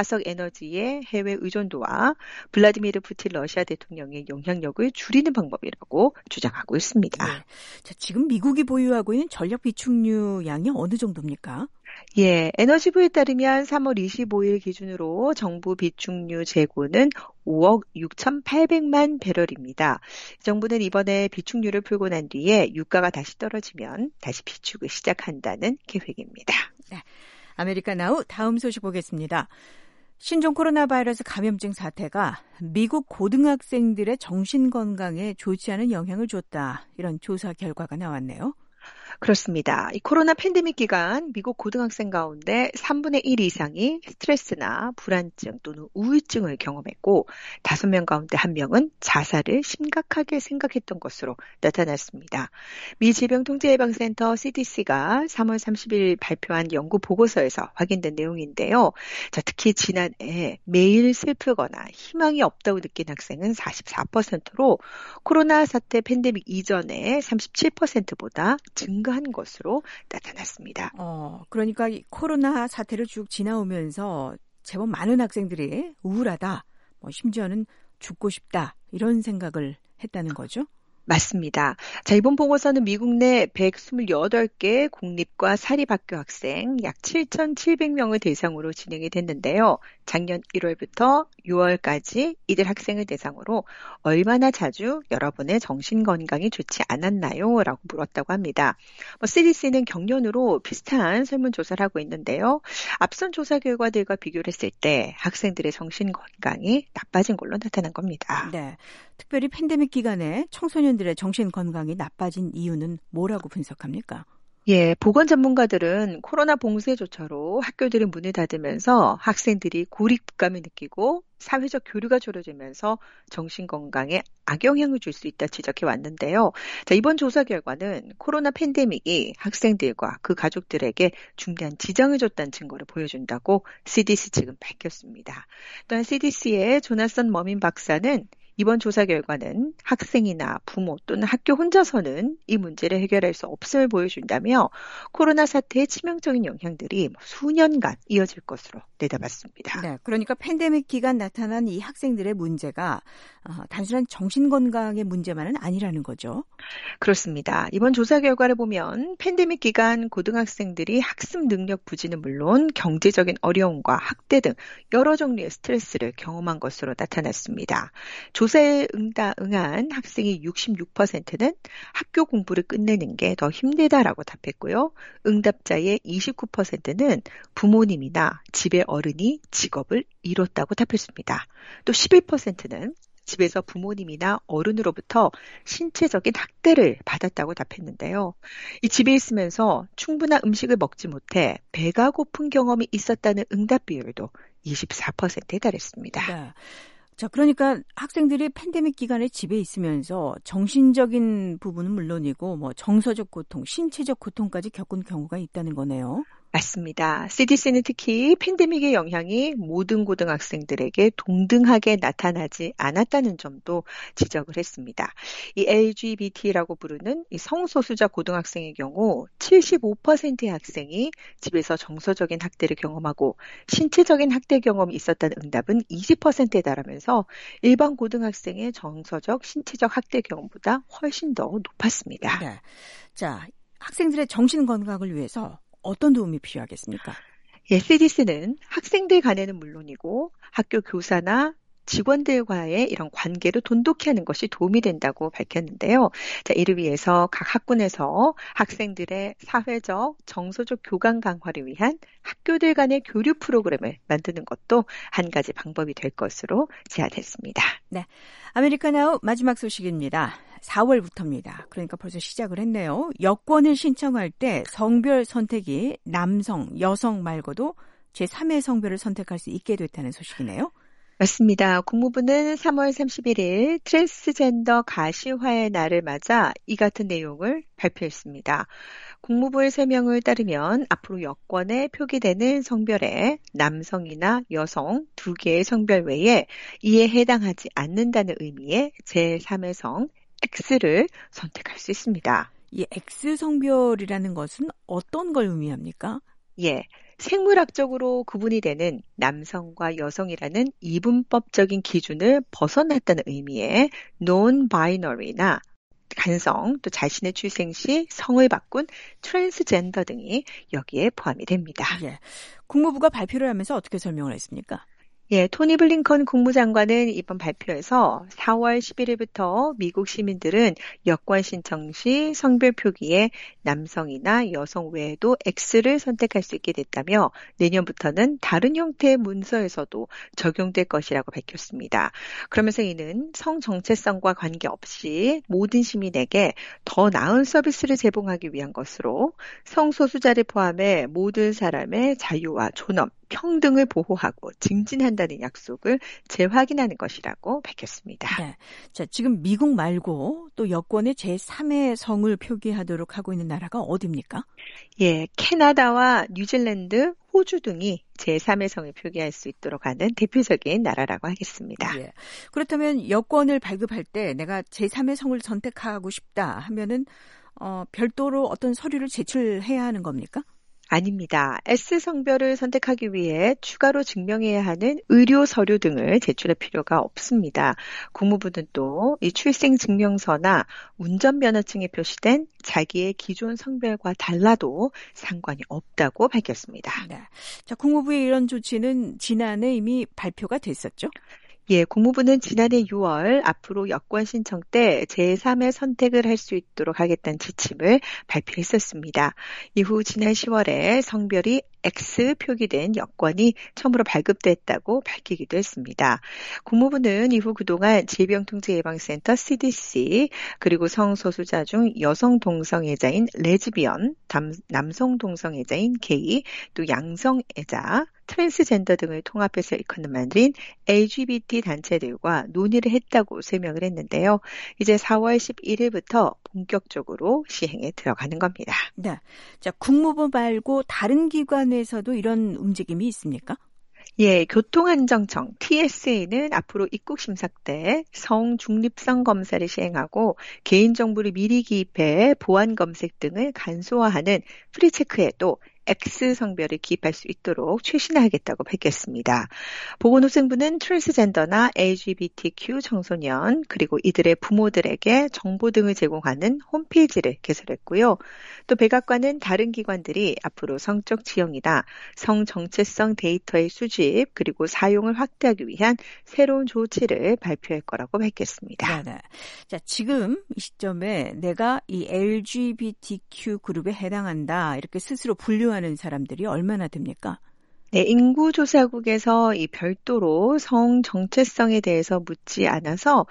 화석에너지의 해외 의존도와 블라디미르 푸틴 러시아 대통령의 영향력을 줄이는 방법이라고 주장하고 있습니다. 네. 자, 지금 미국이 보유하고 있는 전략 비축유 양이 어느 정도입니까? 예, 에너지부에 따르면 삼월 이십오일 기준으로 정부 비축유 재고는 오억 육천팔백만 배럴입니다. 정부는 이번에 비축유를 풀고 난 뒤에 유가가 다시 떨어지면 다시 비축을 시작한다는 계획입니다. 네, 아메리카나우 다음 소식 보겠습니다. 신종 코로나 바이러스 감염증 사태가 미국 고등학생들의 정신건강에 좋지 않은 영향을 줬다. 이런 조사 결과가 나왔네요. 그렇습니다. 이 코로나 팬데믹 기간 미국 고등학생 가운데 삼분의 일 이상이 스트레스나 불안증 또는 우울증을 경험했고 다섯 명 가운데 한 명은 자살을 심각하게 생각했던 것으로 나타났습니다. 미 질병통제예방센터 씨디씨가 삼월 삼십일 발표한 연구 보고서에서 확인된 내용인데요. 자, 특히 지난해 매일 슬프거나 희망이 없다고 느낀 학생은 사십사 퍼센트로 코로나 사태 팬데믹 이전에 삼십칠 퍼센트보다 증가한 것으로 나타났습니다. 어, 그러니까 이 코로나 사태를 쭉 지나오면서 제법 많은 학생들이 우울하다, 뭐 심지어는 죽고 싶다 이런 생각을 했다는 거죠? 맞습니다. 자, 이번 보고서는 미국 내 백이십팔 개 공립과 사립학교 학생 약 칠천칠백 명을 대상으로 진행이 됐는데요. 작년 일월부터 유월까지 이들 학생을 대상으로 얼마나 자주 여러분의 정신건강이 좋지 않았나요? 라고 물었다고 합니다. 뭐 씨디씨는 경년으로 비슷한 설문조사를 하고 있는데요. 앞선 조사 결과들과 비교를 했을 때 학생들의 정신건강이 나빠진 걸로 나타난 겁니다. 네, 특별히 팬데믹 기간에 청소년들의 정신건강이 나빠진 이유는 뭐라고 분석합니까? 예, 보건 전문가들은 코로나 봉쇄조차로 학교들이 문을 닫으면서 학생들이 고립감을 느끼고 사회적 교류가 줄어들면서 정신건강에 악영향을 줄 수 있다 지적해 왔는데요. 자, 이번 조사 결과는 코로나 팬데믹이 학생들과 그 가족들에게 중대한 지장을 줬다는 증거를 보여준다고 씨디씨 측은 밝혔습니다. 또한 씨디씨의 조나선 머민 박사는 이번 조사 결과는 학생이나 부모 또는 학교 혼자서는 이 문제를 해결할 수 없음을 보여준다며 코로나 사태의 치명적인 영향들이 수년간 이어질 것으로 내다봤습니다. 네, 그러니까 팬데믹 기간 나타난 이 학생들의 문제가 어, 단순한 정신건강의 문제만은 아니라는 거죠. 그렇습니다. 이번 조사 결과를 보면 팬데믹 기간 고등학생들이 학습 능력 부진은 물론 경제적인 어려움과 학대 등 여러 종류의 스트레스를 경험한 것으로 나타났습니다. 조사에 응다, 응한 학생의 육십육 퍼센트는 학교 공부를 끝내는 게 더 힘들다라고 답했고요. 응답자의 이십구 퍼센트는 부모님이나 집의 어른이 직업을 잃었다고 답했습니다. 또 십일 퍼센트는 집에서 부모님이나 어른으로부터 신체적인 학대를 받았다고 답했는데요. 이 집에 있으면서 충분한 음식을 먹지 못해 배가 고픈 경험이 있었다는 응답 비율도 이십사 퍼센트에 달했습니다. 네. 자, 그러니까 학생들이 팬데믹 기간에 집에 있으면서 정신적인 부분은 물론이고 뭐 정서적 고통, 신체적 고통까지 겪은 경우가 있다는 거네요. 맞습니다. 씨디씨는 특히 팬데믹의 영향이 모든 고등학생들에게 동등하게 나타나지 않았다는 점도 지적을 했습니다. 이 엘지비티라고 부르는 이 성소수자 고등학생의 경우 칠십오 퍼센트의 학생이 집에서 정서적인 학대를 경험하고 신체적인 학대 경험이 있었다는 응답은 이십 퍼센트에 달하면서 일반 고등학생의 정서적, 신체적 학대 경험보다 훨씬 더 높았습니다. 네. 자, 학생들의 정신 건강을 위해서 어떤 도움이 필요하겠습니까? 예, 씨디씨는 학생들 간에는 물론이고 학교 교사나 직원들과의 이런 관계를 돈독히 하는 것이 도움이 된다고 밝혔는데요. 자, 이를 위해서 각 학군에서 학생들의 사회적, 정서적 교감 강화를 위한 학교들 간의 교류 프로그램을 만드는 것도 한 가지 방법이 될 것으로 제안했습니다. 네, 아메리카나우 마지막 소식입니다. 사월부터입니다. 그러니까 벌써 시작을 했네요. 여권을 신청할 때 성별 선택이 남성, 여성 말고도 제삼의 성별을 선택할 수 있게 됐다는 소식이네요. 맞습니다. 국무부는 삼월 삼십일일 트랜스젠더 가시화의 날을 맞아 이 같은 내용을 발표했습니다. 국무부의 설명을 따르면 앞으로 여권에 표기되는 성별에 남성이나 여성 두 개의 성별 외에 이에 해당하지 않는다는 의미의 제삼의 성 X를 선택할 수 있습니다. 이 X 성별이라는 것은 어떤 걸 의미합니까? 예, 생물학적으로 구분이 되는 남성과 여성이라는 이분법적인 기준을 벗어났다는 의미의 non-binary나 간성, 또 자신의 출생 시 성을 바꾼 트랜스젠더 등이 여기에 포함이 됩니다. 예, 국무부가 발표를 하면서 어떻게 설명을 했습니까? 예, 토니 블링컨 국무장관은 이번 발표에서 사월 십일일부터 미국 시민들은 여권 신청 시 성별 표기에 남성이나 여성 외에도 X를 선택할 수 있게 됐다며 내년부터는 다른 형태의 문서에서도 적용될 것이라고 밝혔습니다. 그러면서 이는 성 정체성과 관계없이 모든 시민에게 더 나은 서비스를 제공하기 위한 것으로 성소수자를 포함해 모든 사람의 자유와 존엄, 평등을 보호하고 증진한다는 약속을 재확인하는 것이라고 밝혔습니다. 네. 자, 지금 미국 말고 또 여권에 제삼의 성을 표기하도록 하고 있는 나라가 어디입니까? 예, 캐나다와 뉴질랜드, 호주 등이 제삼의 성을 표기할 수 있도록 하는 대표적인 나라라고 하겠습니다. 예. 그렇다면 여권을 발급할 때 내가 제삼의 성을 선택하고 싶다 하면은 어, 별도로 어떤 서류를 제출해야 하는 겁니까? 아닙니다. S 성별을 선택하기 위해 추가로 증명해야 하는 의료 서류 등을 제출할 필요가 없습니다. 국무부는 또 이 출생증명서나 운전면허증에 표시된 자기의 기존 성별과 달라도 상관이 없다고 밝혔습니다. 네. 자, 국무부의 이런 조치는 지난해 이미 발표가 됐었죠? 예, 국무부는 지난해 유월 앞으로 여권 신청 때 제삼의 선택을 할 수 있도록 하겠다는 지침을 발표했었습니다. 이후 지난 시월에 성별이 X 표기된 여권이 처음으로 발급됐다고 밝히기도 했습니다. 국무부는 이후 그동안 질병통제예방센터 씨디씨 그리고 성소수자 중 여성 동성애자인 레즈비언, 남성 동성애자인 게이, 또 양성애자, 트랜스젠더 등을 통합해서 일컫는 만들인 엘지비티 단체들과 논의를 했다고 설명을 했는데요. 이제 사월 십일일부터 본격적으로 시행에 들어가는 겁니다. 네. 자, 국무부 말고 다른 기관에서도 이런 움직임이 있습니까? 예, 교통안전청 티에스에이는 앞으로 입국 심사 때 성 중립성 검사를 시행하고 개인정보를 미리 기입해 보안 검색 등을 간소화하는 프리체크에도 X 성별을 기입할 수 있도록 최신화하겠다고 밝혔습니다. 보건후생부는 트랜스젠더나 엘지비티큐 청소년 그리고 이들의 부모들에게 정보 등을 제공하는 홈페이지를 개설했고요. 또 백악관은 다른 기관들이 앞으로 성적 지형이나 성 정체성 데이터의 수집 그리고 사용을 확대하기 위한 새로운 조치를 발표할 거라고 밝혔습니다. 네, 네. 자, 지금 이 시점에 내가 이 엘지비티큐 그룹에 해당한다 이렇게 스스로 분류 하는 사람들이 얼마나 됩니까? 네, 인구조사국에서 이 별도로 성 정체성에 대해서 묻지 않아서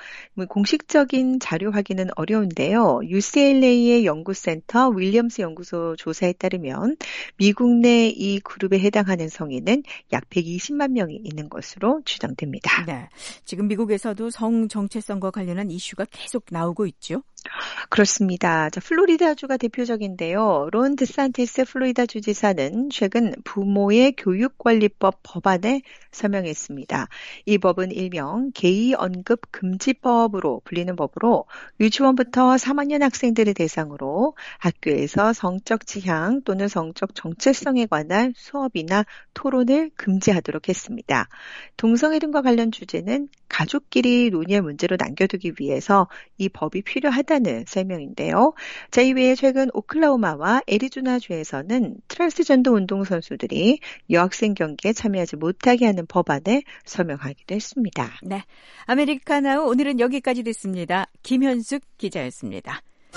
공식적인 자료 확인은 어려운데요. 유씨엘에이의 연구센터 윌리엄스 연구소 조사에 따르면 미국 내 이 그룹에 해당하는 성인은 약 백이십만 명이 있는 것으로 추정됩니다. 네, 지금 미국에서도 성 정체성과 관련한 이슈가 계속 나오고 있죠. 그렇습니다. 자, 플로리다주가 대표적인데요. 론 드산티스 플로리다 주지사는 최근 부모의 교육관리법 법안에 서명했습니다. 이 법은 일명 게이 언급 금지법으로 불리는 법으로 유치원부터 삼 학년 학생들을 대상으로 학교에서 성적 지향 또는 성적 정체성에 관한 수업이나 토론을 금지하도록 했습니다. 동성애 등과 관련 주제는 가족끼리 논의할 문제로 남겨두기 위해서 이 법이 필요하다는 설명인데요. 자, 이외에 최근 오클라호마와 애리조나주에서는 트랜스젠더 운동선수들이 여학생 경기에 참여하지 못하게 하는 법안에 서명하기도 했습니다. 네, 아메리카나우 오늘은 여기까지 됐습니다. 김현숙 기자였습니다.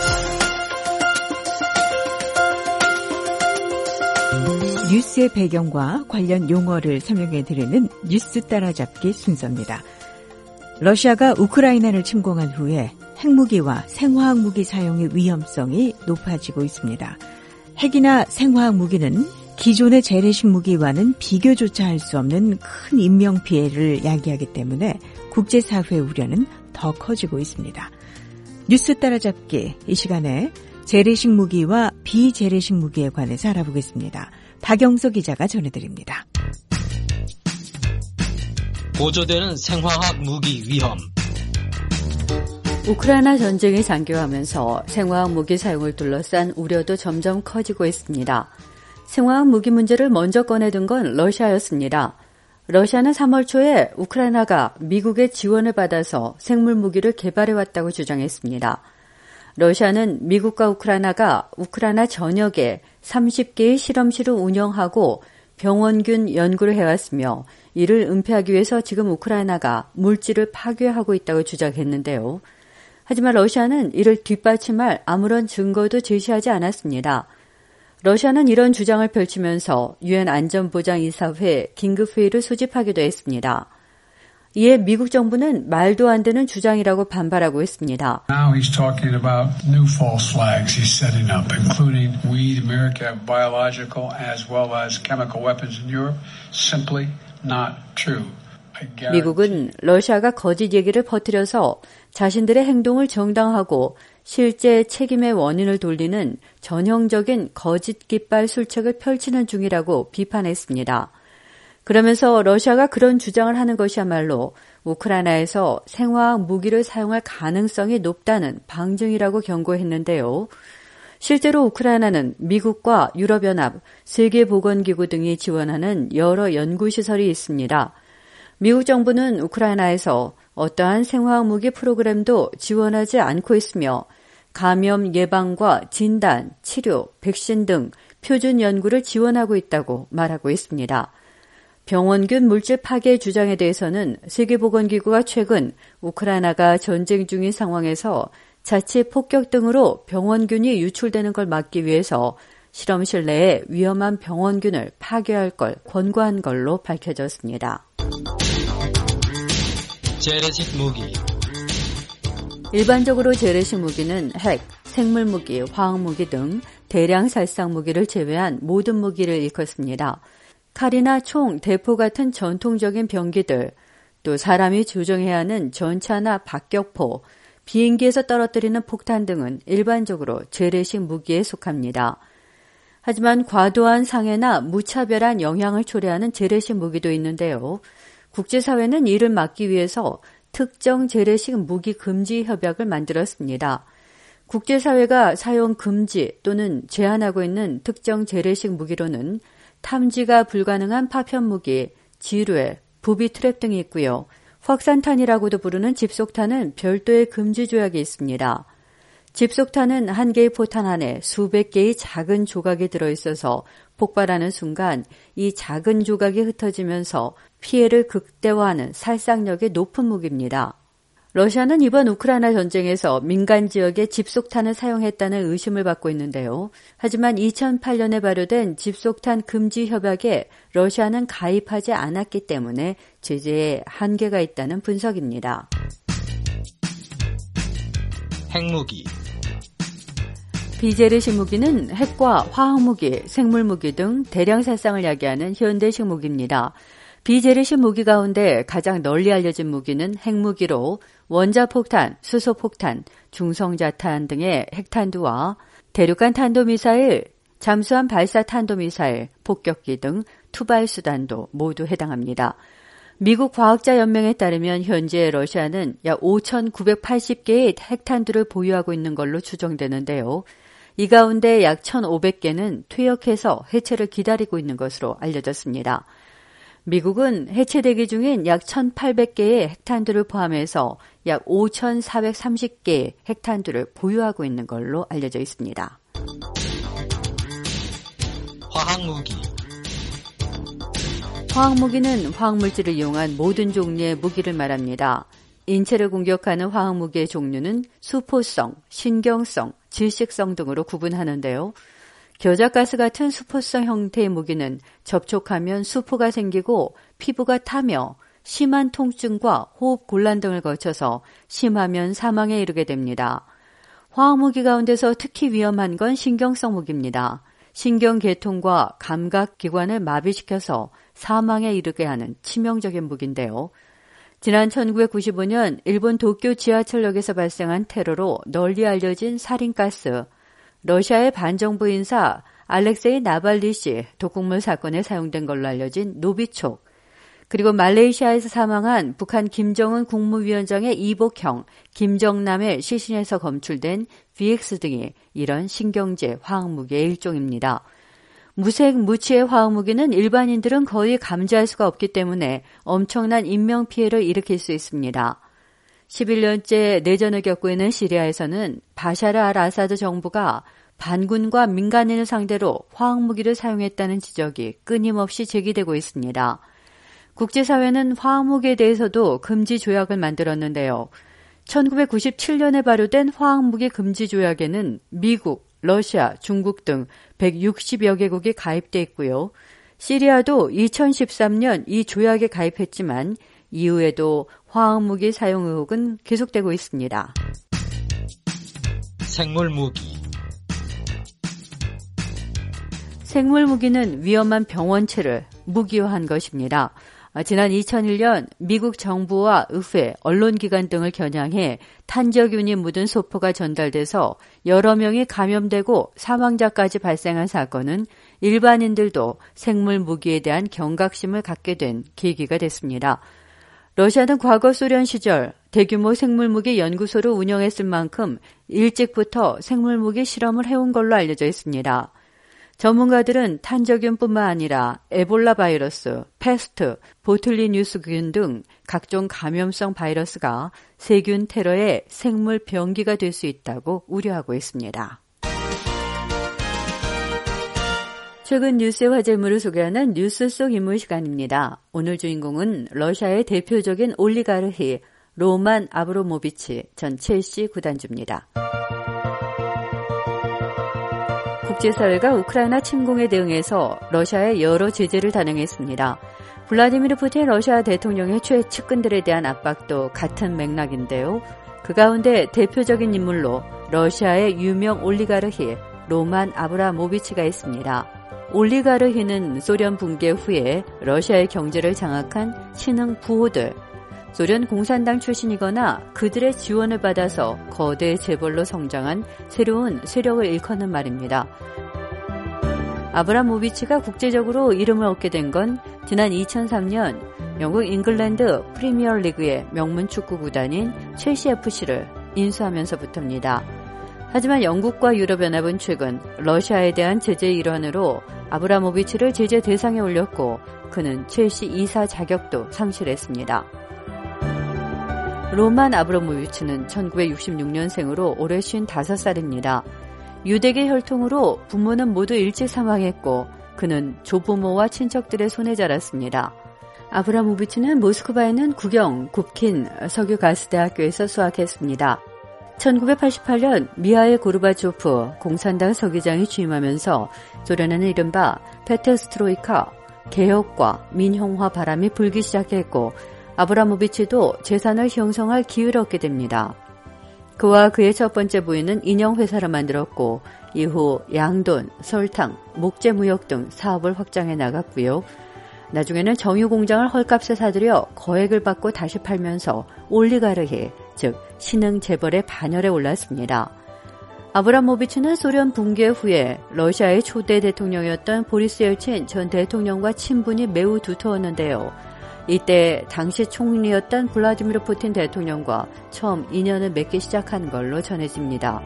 뉴스의 배경과 관련 용어를 설명해드리는 뉴스 따라잡기 순서입니다. 러시아가 우크라이나를 침공한 후에 핵무기와 생화학 무기 사용의 위험성이 높아지고 있습니다. 핵이나 생화학 무기는 기존의 재래식 무기와는 비교조차 할 수 없는 큰 인명피해를 야기하기 때문에 국제사회의 우려는 더 커지고 있습니다. 뉴스 따라잡기 이 시간에 재래식 무기와 비재래식 무기에 관해서 알아보겠습니다. 박영석 기자가 전해드립니다. 고조되는 생화학 무기 위험. 우크라이나 전쟁이 장기화하면서 생화학 무기 사용을 둘러싼 우려도 점점 커지고 있습니다. 생화학 무기 문제를 먼저 꺼내든 건 러시아였습니다. 러시아는 삼월 초에 우크라이나가 미국의 지원을 받아서 생물 무기를 개발해왔다고 주장했습니다. 러시아는 미국과 우크라이나가 우크라이나 전역에 서른 개의 실험실을 운영하고 병원균 연구를 해왔으며 이를 은폐하기 위해서 지금 우크라이나가 물질을 파괴하고 있다고 주장했는데요. 하지만 러시아는 이를 뒷받침할 아무런 증거도 제시하지 않았습니다. 러시아는 이런 주장을 펼치면서 유엔 안전보장이사회 긴급회의를 소집하기도 했습니다. 이에 미국 정부는 말도 안 되는 주장이라고 반발하고 있습니다. Now he's talking about new false flags he's setting up, including we, America, have biological as well as chemical weapons in Europe. Simply not true. 미국은 러시아가 거짓 얘기를 퍼뜨려서 자신들의 행동을 정당화하고 실제 책임의 원인을 돌리는 전형적인 거짓 깃발 술책을 펼치는 중이라고 비판했습니다. 그러면서 러시아가 그런 주장을 하는 것이야말로 우크라이나에서 생화학 무기를 사용할 가능성이 높다는 방증이라고 경고했는데요. 실제로 우크라이나는 미국과 유럽연합, 세계보건기구 등이 지원하는 여러 연구시설이 있습니다. 미국 정부는 우크라이나에서 어떠한 생화학무기 프로그램도 지원하지 않고 있으며 감염 예방과 진단, 치료, 백신 등 표준 연구를 지원하고 있다고 말하고 있습니다. 병원균 물질 파괴 주장에 대해서는 세계보건기구가 최근 우크라이나가 전쟁 중인 상황에서 자칫 폭격 등으로 병원균이 유출되는 걸 막기 위해서 실험실 내에 위험한 병원균을 파괴할 걸 권고한 걸로 밝혀졌습니다. 재래식 무기. 일반적으로 재래식 무기는 핵, 생물무기, 화학무기 등 대량 살상 무기를 제외한 모든 무기를 일컫습니다. 칼이나 총, 대포 같은 전통적인 병기들, 또 사람이 조종해야 하는 전차나 박격포, 비행기에서 떨어뜨리는 폭탄 등은 일반적으로 재래식 무기에 속합니다. 하지만 과도한 상해나 무차별한 영향을 초래하는 재래식 무기도 있는데요. 국제사회는 이를 막기 위해서 특정 재래식 무기 금지 협약을 만들었습니다. 국제사회가 사용 금지 또는 제한하고 있는 특정 재래식 무기로는 탐지가 불가능한 파편무기, 지뢰, 부비 트랩 등이 있고요. 확산탄이라고도 부르는 집속탄은 별도의 금지 조약이 있습니다. 집속탄은 한 개의 포탄 안에 수백 개의 작은 조각이 들어있어서 폭발하는 순간 이 작은 조각이 흩어지면서 피해를 극대화하는 살상력이 높은 무기입니다. 러시아는 이번 우크라이나 전쟁에서 민간 지역에 집속탄을 사용했다는 의심을 받고 있는데요. 하지만 이천팔 년에 발효된 집속탄 금지 협약에 러시아는 가입하지 않았기 때문에 제재에 한계가 있다는 분석입니다. 핵무기. 비재래식 무기는 핵과 화학무기, 생물무기 등 대량 살상을 야기하는 현대식 무기입니다. 비재래식 무기 가운데 가장 널리 알려진 무기는 핵무기로 원자폭탄, 수소폭탄, 중성자탄 등의 핵탄두와 대륙간 탄도미사일, 잠수함 발사 탄도미사일, 폭격기 등 투발수단도 모두 해당합니다. 미국 과학자연맹에 따르면 현재 러시아는 약 오천구백팔십 개의 핵탄두를 보유하고 있는 걸로 추정되는데요. 이 가운데 약 천오백 개는 퇴역해서 해체를 기다리고 있는 것으로 알려졌습니다. 미국은 해체 대기 중인 약 천팔백 개의 핵탄두를 포함해서 약 오천사백삼십 개의 핵탄두를 보유하고 있는 걸로 알려져 있습니다. 화학무기. 화학무기는 화학물질을 이용한 모든 종류의 무기를 말합니다. 인체를 공격하는 화학무기의 종류는 수포성, 신경성, 질식성 등으로 구분하는데요. 겨자가스 같은 수포성 형태의 무기는 접촉하면 수포가 생기고 피부가 타며 심한 통증과 호흡 곤란 등을 거쳐서 심하면 사망에 이르게 됩니다. 화학무기 가운데서 특히 위험한 건 신경성 무기입니다. 신경계통과 감각기관을 마비시켜서 사망에 이르게 하는 치명적인 무기인데요. 지난 천구백구십오 년 일본 도쿄 지하철역에서 발생한 테러로 널리 알려진 살인가스, 러시아의 반정부 인사 알렉세이 나발리 씨 독극물 사건에 사용된 걸로 알려진 노비촉, 그리고 말레이시아에서 사망한 북한 김정은 국무위원장의 이복형 김정남의 시신에서 검출된 비엑스 등이 이런 신경제 화학무기의 일종입니다. 무색, 무취의 화학무기는 일반인들은 거의 감지할 수가 없기 때문에 엄청난 인명피해를 일으킬 수 있습니다. 십일 년째 내전을 겪고 있는 시리아에서는 바샤르 알 아사드 정부가 반군과 민간인을 상대로 화학무기를 사용했다는 지적이 끊임없이 제기되고 있습니다. 국제사회는 화학무기에 대해서도 금지 조약을 만들었는데요. 천구백구십칠 년에 발효된 화학무기 금지 조약에는 미국, 러시아, 중국 등 백육십여 개국이 가입돼 있고요. 시리아도 이천십삼 년 이 조약에 가입했지만 이후에도 화학무기 사용 의혹은 계속되고 있습니다. 생물무기. 생물무기는 위험한 병원체를 무기화한 것입니다. 지난 이천일 년 미국 정부와 의회, 언론기관 등을 겨냥해 탄저균이 묻은 소포가 전달돼서 여러 명이 감염되고 사망자까지 발생한 사건은 일반인들도 생물 무기에 대한 경각심을 갖게 된 계기가 됐습니다. 러시아는 과거 소련 시절 대규모 생물무기 연구소를 운영했을 만큼 일찍부터 생물무기 실험을 해온 걸로 알려져 있습니다. 전문가들은 탄저균뿐만 아니라 에볼라 바이러스, 패스트, 보툴리뉴스균 등 각종 감염성 바이러스가 세균 테러의 생물 병기가 될 수 있다고 우려하고 있습니다. 최근 뉴스의 화제물을 소개하는 뉴스 속 인물 시간입니다. 오늘 주인공은 러시아의 대표적인 올리가르히 로만 아브로모비치 전 첼시 구단주입니다. 국제사회가 우크라이나 침공에 대응해서 러시아에 여러 제재를 단행했습니다. 블라디미르 푸틴 러시아 대통령의 최측근들에 대한 압박도 같은 맥락인데요. 그 가운데 대표적인 인물로 러시아의 유명 올리가르히 로만 아브라모비치가 있습니다. 올리가르히는 소련 붕괴 후에 러시아의 경제를 장악한 신흥 부호들, 소련 공산당 출신이거나 그들의 지원을 받아서 거대 재벌로 성장한 새로운 세력을 일컫는 말입니다. 아브라모비치가 국제적으로 이름을 얻게 된 건 지난 이천삼 년 영국 잉글랜드 프리미어리그의 명문 축구 구단인 첼시 에프씨를 인수하면서부터입니다. 하지만 영국과 유럽연합은 최근 러시아에 대한 제재의 일환으로 아브라모비치를 제재 대상에 올렸고 그는 첼시 이사 자격도 상실했습니다. 로만 아브라모비치는 천구백육십육 년생으로 올해 쉰다섯 살입니다. 유대계 혈통으로 부모는 모두 일찍 사망했고 그는 조부모와 친척들의 손에 자랐습니다. 아브라모비치는 모스크바에 있는 국영 굽킨 석유가스대학교에서 수학했습니다. 천구백팔십팔 년 미하일 고르바초프 공산당 서기장이 취임하면서 소련에는 이른바 페레스트로이카, 개혁과 민형화 바람이 불기 시작했고 아브라모비치도 재산을 형성할 기회를 얻게 됩니다. 그와 그의 첫 번째 부인은 인형회사를 만들었고 이후 양돈, 설탕, 목재무역 등 사업을 확장해 나갔고요. 나중에는 정유공장을 헐값에 사들여 거액을 받고 다시 팔면서 올리가르히, 즉 신흥 재벌의 반열에 올랐습니다. 아브라모비치는 소련 붕괴 후에 러시아의 초대 대통령이었던 보리스 옐친 전 대통령과 친분이 매우 두터웠는데요. 이때 당시 총리였던 블라디미르 푸틴 대통령과 처음 인연을 맺기 시작한 걸로 전해집니다.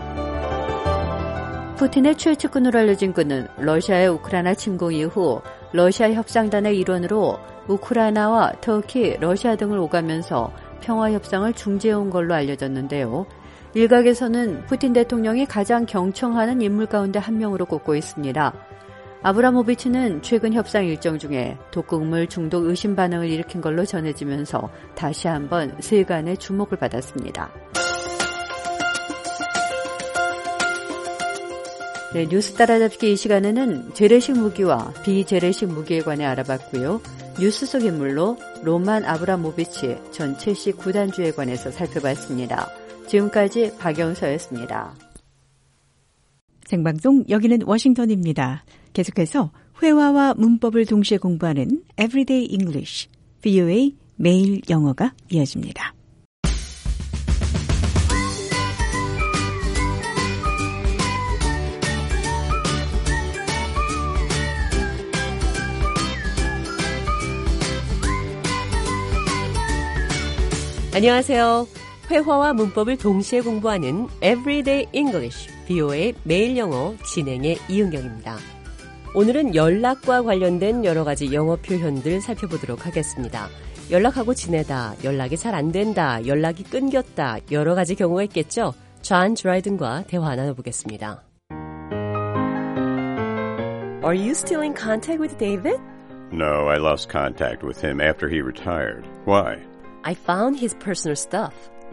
푸틴의 최측근으로 알려진 그는 러시아의 우크라이나 침공 이후 러시아 협상단의 일원으로 우크라이나와 터키, 러시아 등을 오가면서 평화협상을 중재해온 걸로 알려졌는데요. 일각에서는 푸틴 대통령이 가장 경청하는 인물 가운데 한 명으로 꼽고 있습니다. 아브라모비치는 최근 협상 일정 중에 독극물 중독 의심 반응을 일으킨 걸로 전해지면서 다시 한번 세간의 주목을 받았습니다. 네, 뉴스 따라잡기 이 시간에는 재래식 무기와 비재래식 무기에 관해 알아봤고요. 뉴스 속 인물로 로만 아브라모비치 전 첼시 구단주에 관해서 살펴봤습니다. 지금까지 박영서였습니다. 생방송 여기는 워싱턴입니다. 계속해서 회화와 문법을 동시에 공부하는 Everyday English, 브이오에이 매일 영어가 이어집니다. 안녕하세요. 회화와 문법을 동시에 공부하는 Everyday English, 브이오에이 매일 영어 진행의 이은경입니다. 오늘은 연락과 관련된 여러 가지 영어 표현들 살펴보도록 하겠습니다. 연락하고 지내다, 연락이 잘 안 된다, 연락이 끊겼다, 여러 가지 경우가 있겠죠? 존 드라이든과 대화 나눠보겠습니다. Are you still in contact with David? No, I lost contact with him after he retired. Why? I found his personal stuff.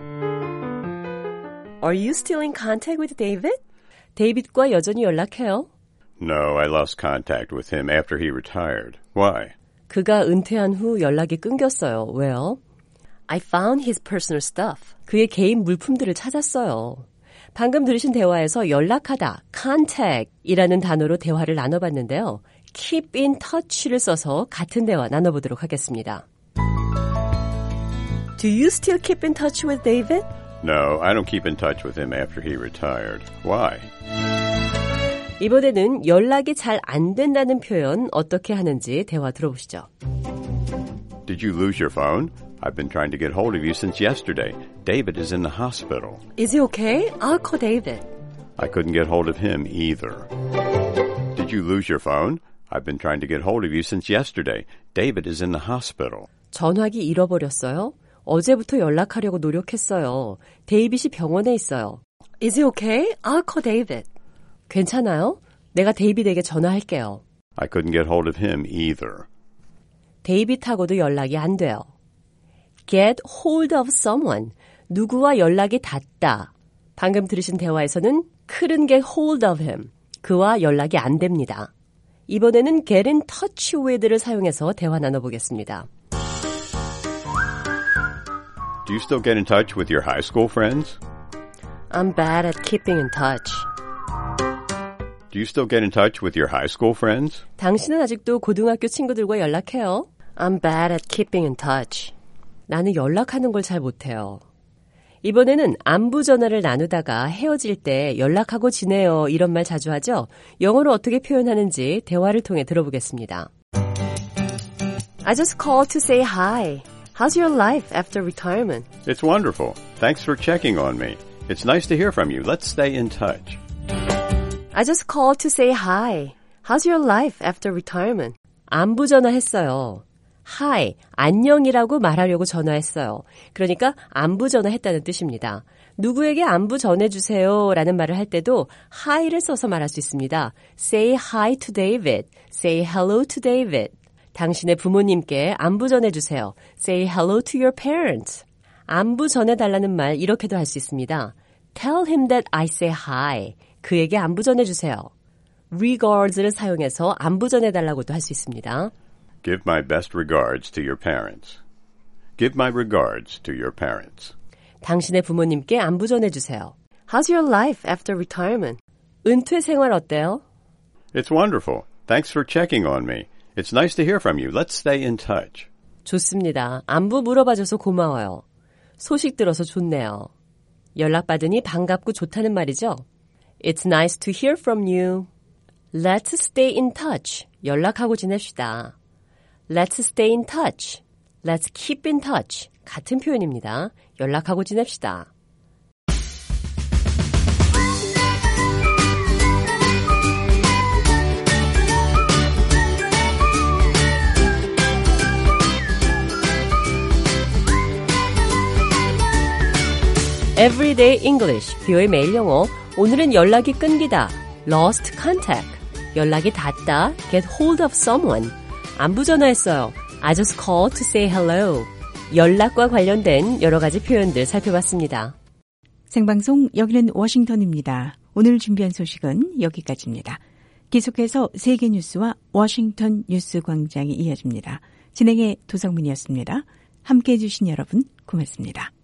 Are you still in contact with David? 데이빗과 여전히 연락해요? No, I lost contact with him after he retired. Why? 그가 은퇴한 후 연락이 끊겼어요. 왜요? I found his personal stuff. 그의 개인 물품들을 찾았어요. 방금 들으신 대화에서 연락하다, contact이라는 단어로 대화를 나눠봤는데요. keep in touch를 써서 같은 대화 나눠보도록 하겠습니다. Do you still keep in touch with David? No, I don't keep in touch with him after he retired. Why? 이번에는 연락이 잘 안 된다는 표현 어떻게 하는지 대화 들어보시죠. Did you lose your phone? I've been trying to get hold of you since yesterday. David is in the hospital. Is he okay? I'll call David. I couldn't get hold of him either. Did you lose your phone? I've been trying to get hold of you since yesterday. David is in the hospital. 전화기 잃어버렸어요? 어제부터 연락하려고 노력했어요. 데이빗이 병원에 있어요. Is he okay? I'll call David. 괜찮아요? 내가 데이빗에게 전화할게요. I couldn't get hold of him either. 데이빗하고도 연락이 안 돼요. Get hold of someone. 누구와 연락이 닿다. 방금 들으신 대화에서는 couldn't get hold of him. 그와 연락이 안 됩니다. 이번에는 get in touch with를 사용해서 대화 나눠보겠습니다. Do you still get in touch with your high school friends? I'm bad at keeping in touch. Do you still get in touch with your high school friends? 당신은 아직도 고등학교 친구들과 연락해요? I'm bad at keeping in touch. 나는 연락하는 걸 잘 못해요. 이번에는 안부 전화를 나누다가 헤어질 때 연락하고 지내요 이런 말 자주 하죠? 영어로 어떻게 표현하는지 대화를 통해 들어보겠습니다. I just called to say hi. How's your life after retirement? It's wonderful. Thanks for checking on me. It's nice to hear from you. Let's stay in touch. I just called to say hi. How's your life after retirement? 안부 전화했어요. Hi, 안녕이라고 말하려고 전화했어요. 그러니까 안부 전화했다는 뜻입니다. 누구에게 안부 전해주세요 라는 말을 할 때도 hi를 써서 말할 수 있습니다. Say hi to David. Say hello to David. 당신의 부모님께 안부 전해주세요. Say hello to your parents. 안부 전해달라는 말 이렇게도 할 수 있습니다. Tell him that I say hi. 그에게 안부 전해주세요. regards를 사용해서 안부 전해달라고도 할 수 있습니다. Give my best regards to your parents. Give my regards to your parents. 당신의 부모님께 안부 전해주세요. How's your life after retirement? 은퇴 생활 어때요? It's wonderful. Thanks for checking on me. It's nice to hear from you. Let's stay in touch. 좋습니다. 안부 물어봐줘서 고마워요. 소식 들어서 좋네요. 연락받으니 반갑고 좋다는 말이죠. It's nice to hear from you. Let's stay in touch. 연락하고 지냅시다. Let's stay in touch. Let's keep in touch. 같은 표현입니다. 연락하고 지냅시다. Everyday English, 비오의 매일 영어. 오늘은 연락이 끊기다, lost contact. 연락이 닿다, get hold of someone. 안부 전화했어요. I just called to say hello. 연락과 관련된 여러 가지 표현들 살펴봤습니다. 생방송 여기는 워싱턴입니다. 오늘 준비한 소식은 여기까지입니다. 계속해서 세계 뉴스와 워싱턴 뉴스 광장이 이어집니다. 진행의 도성문이었습니다. 함께해 주신 여러분 고맙습니다.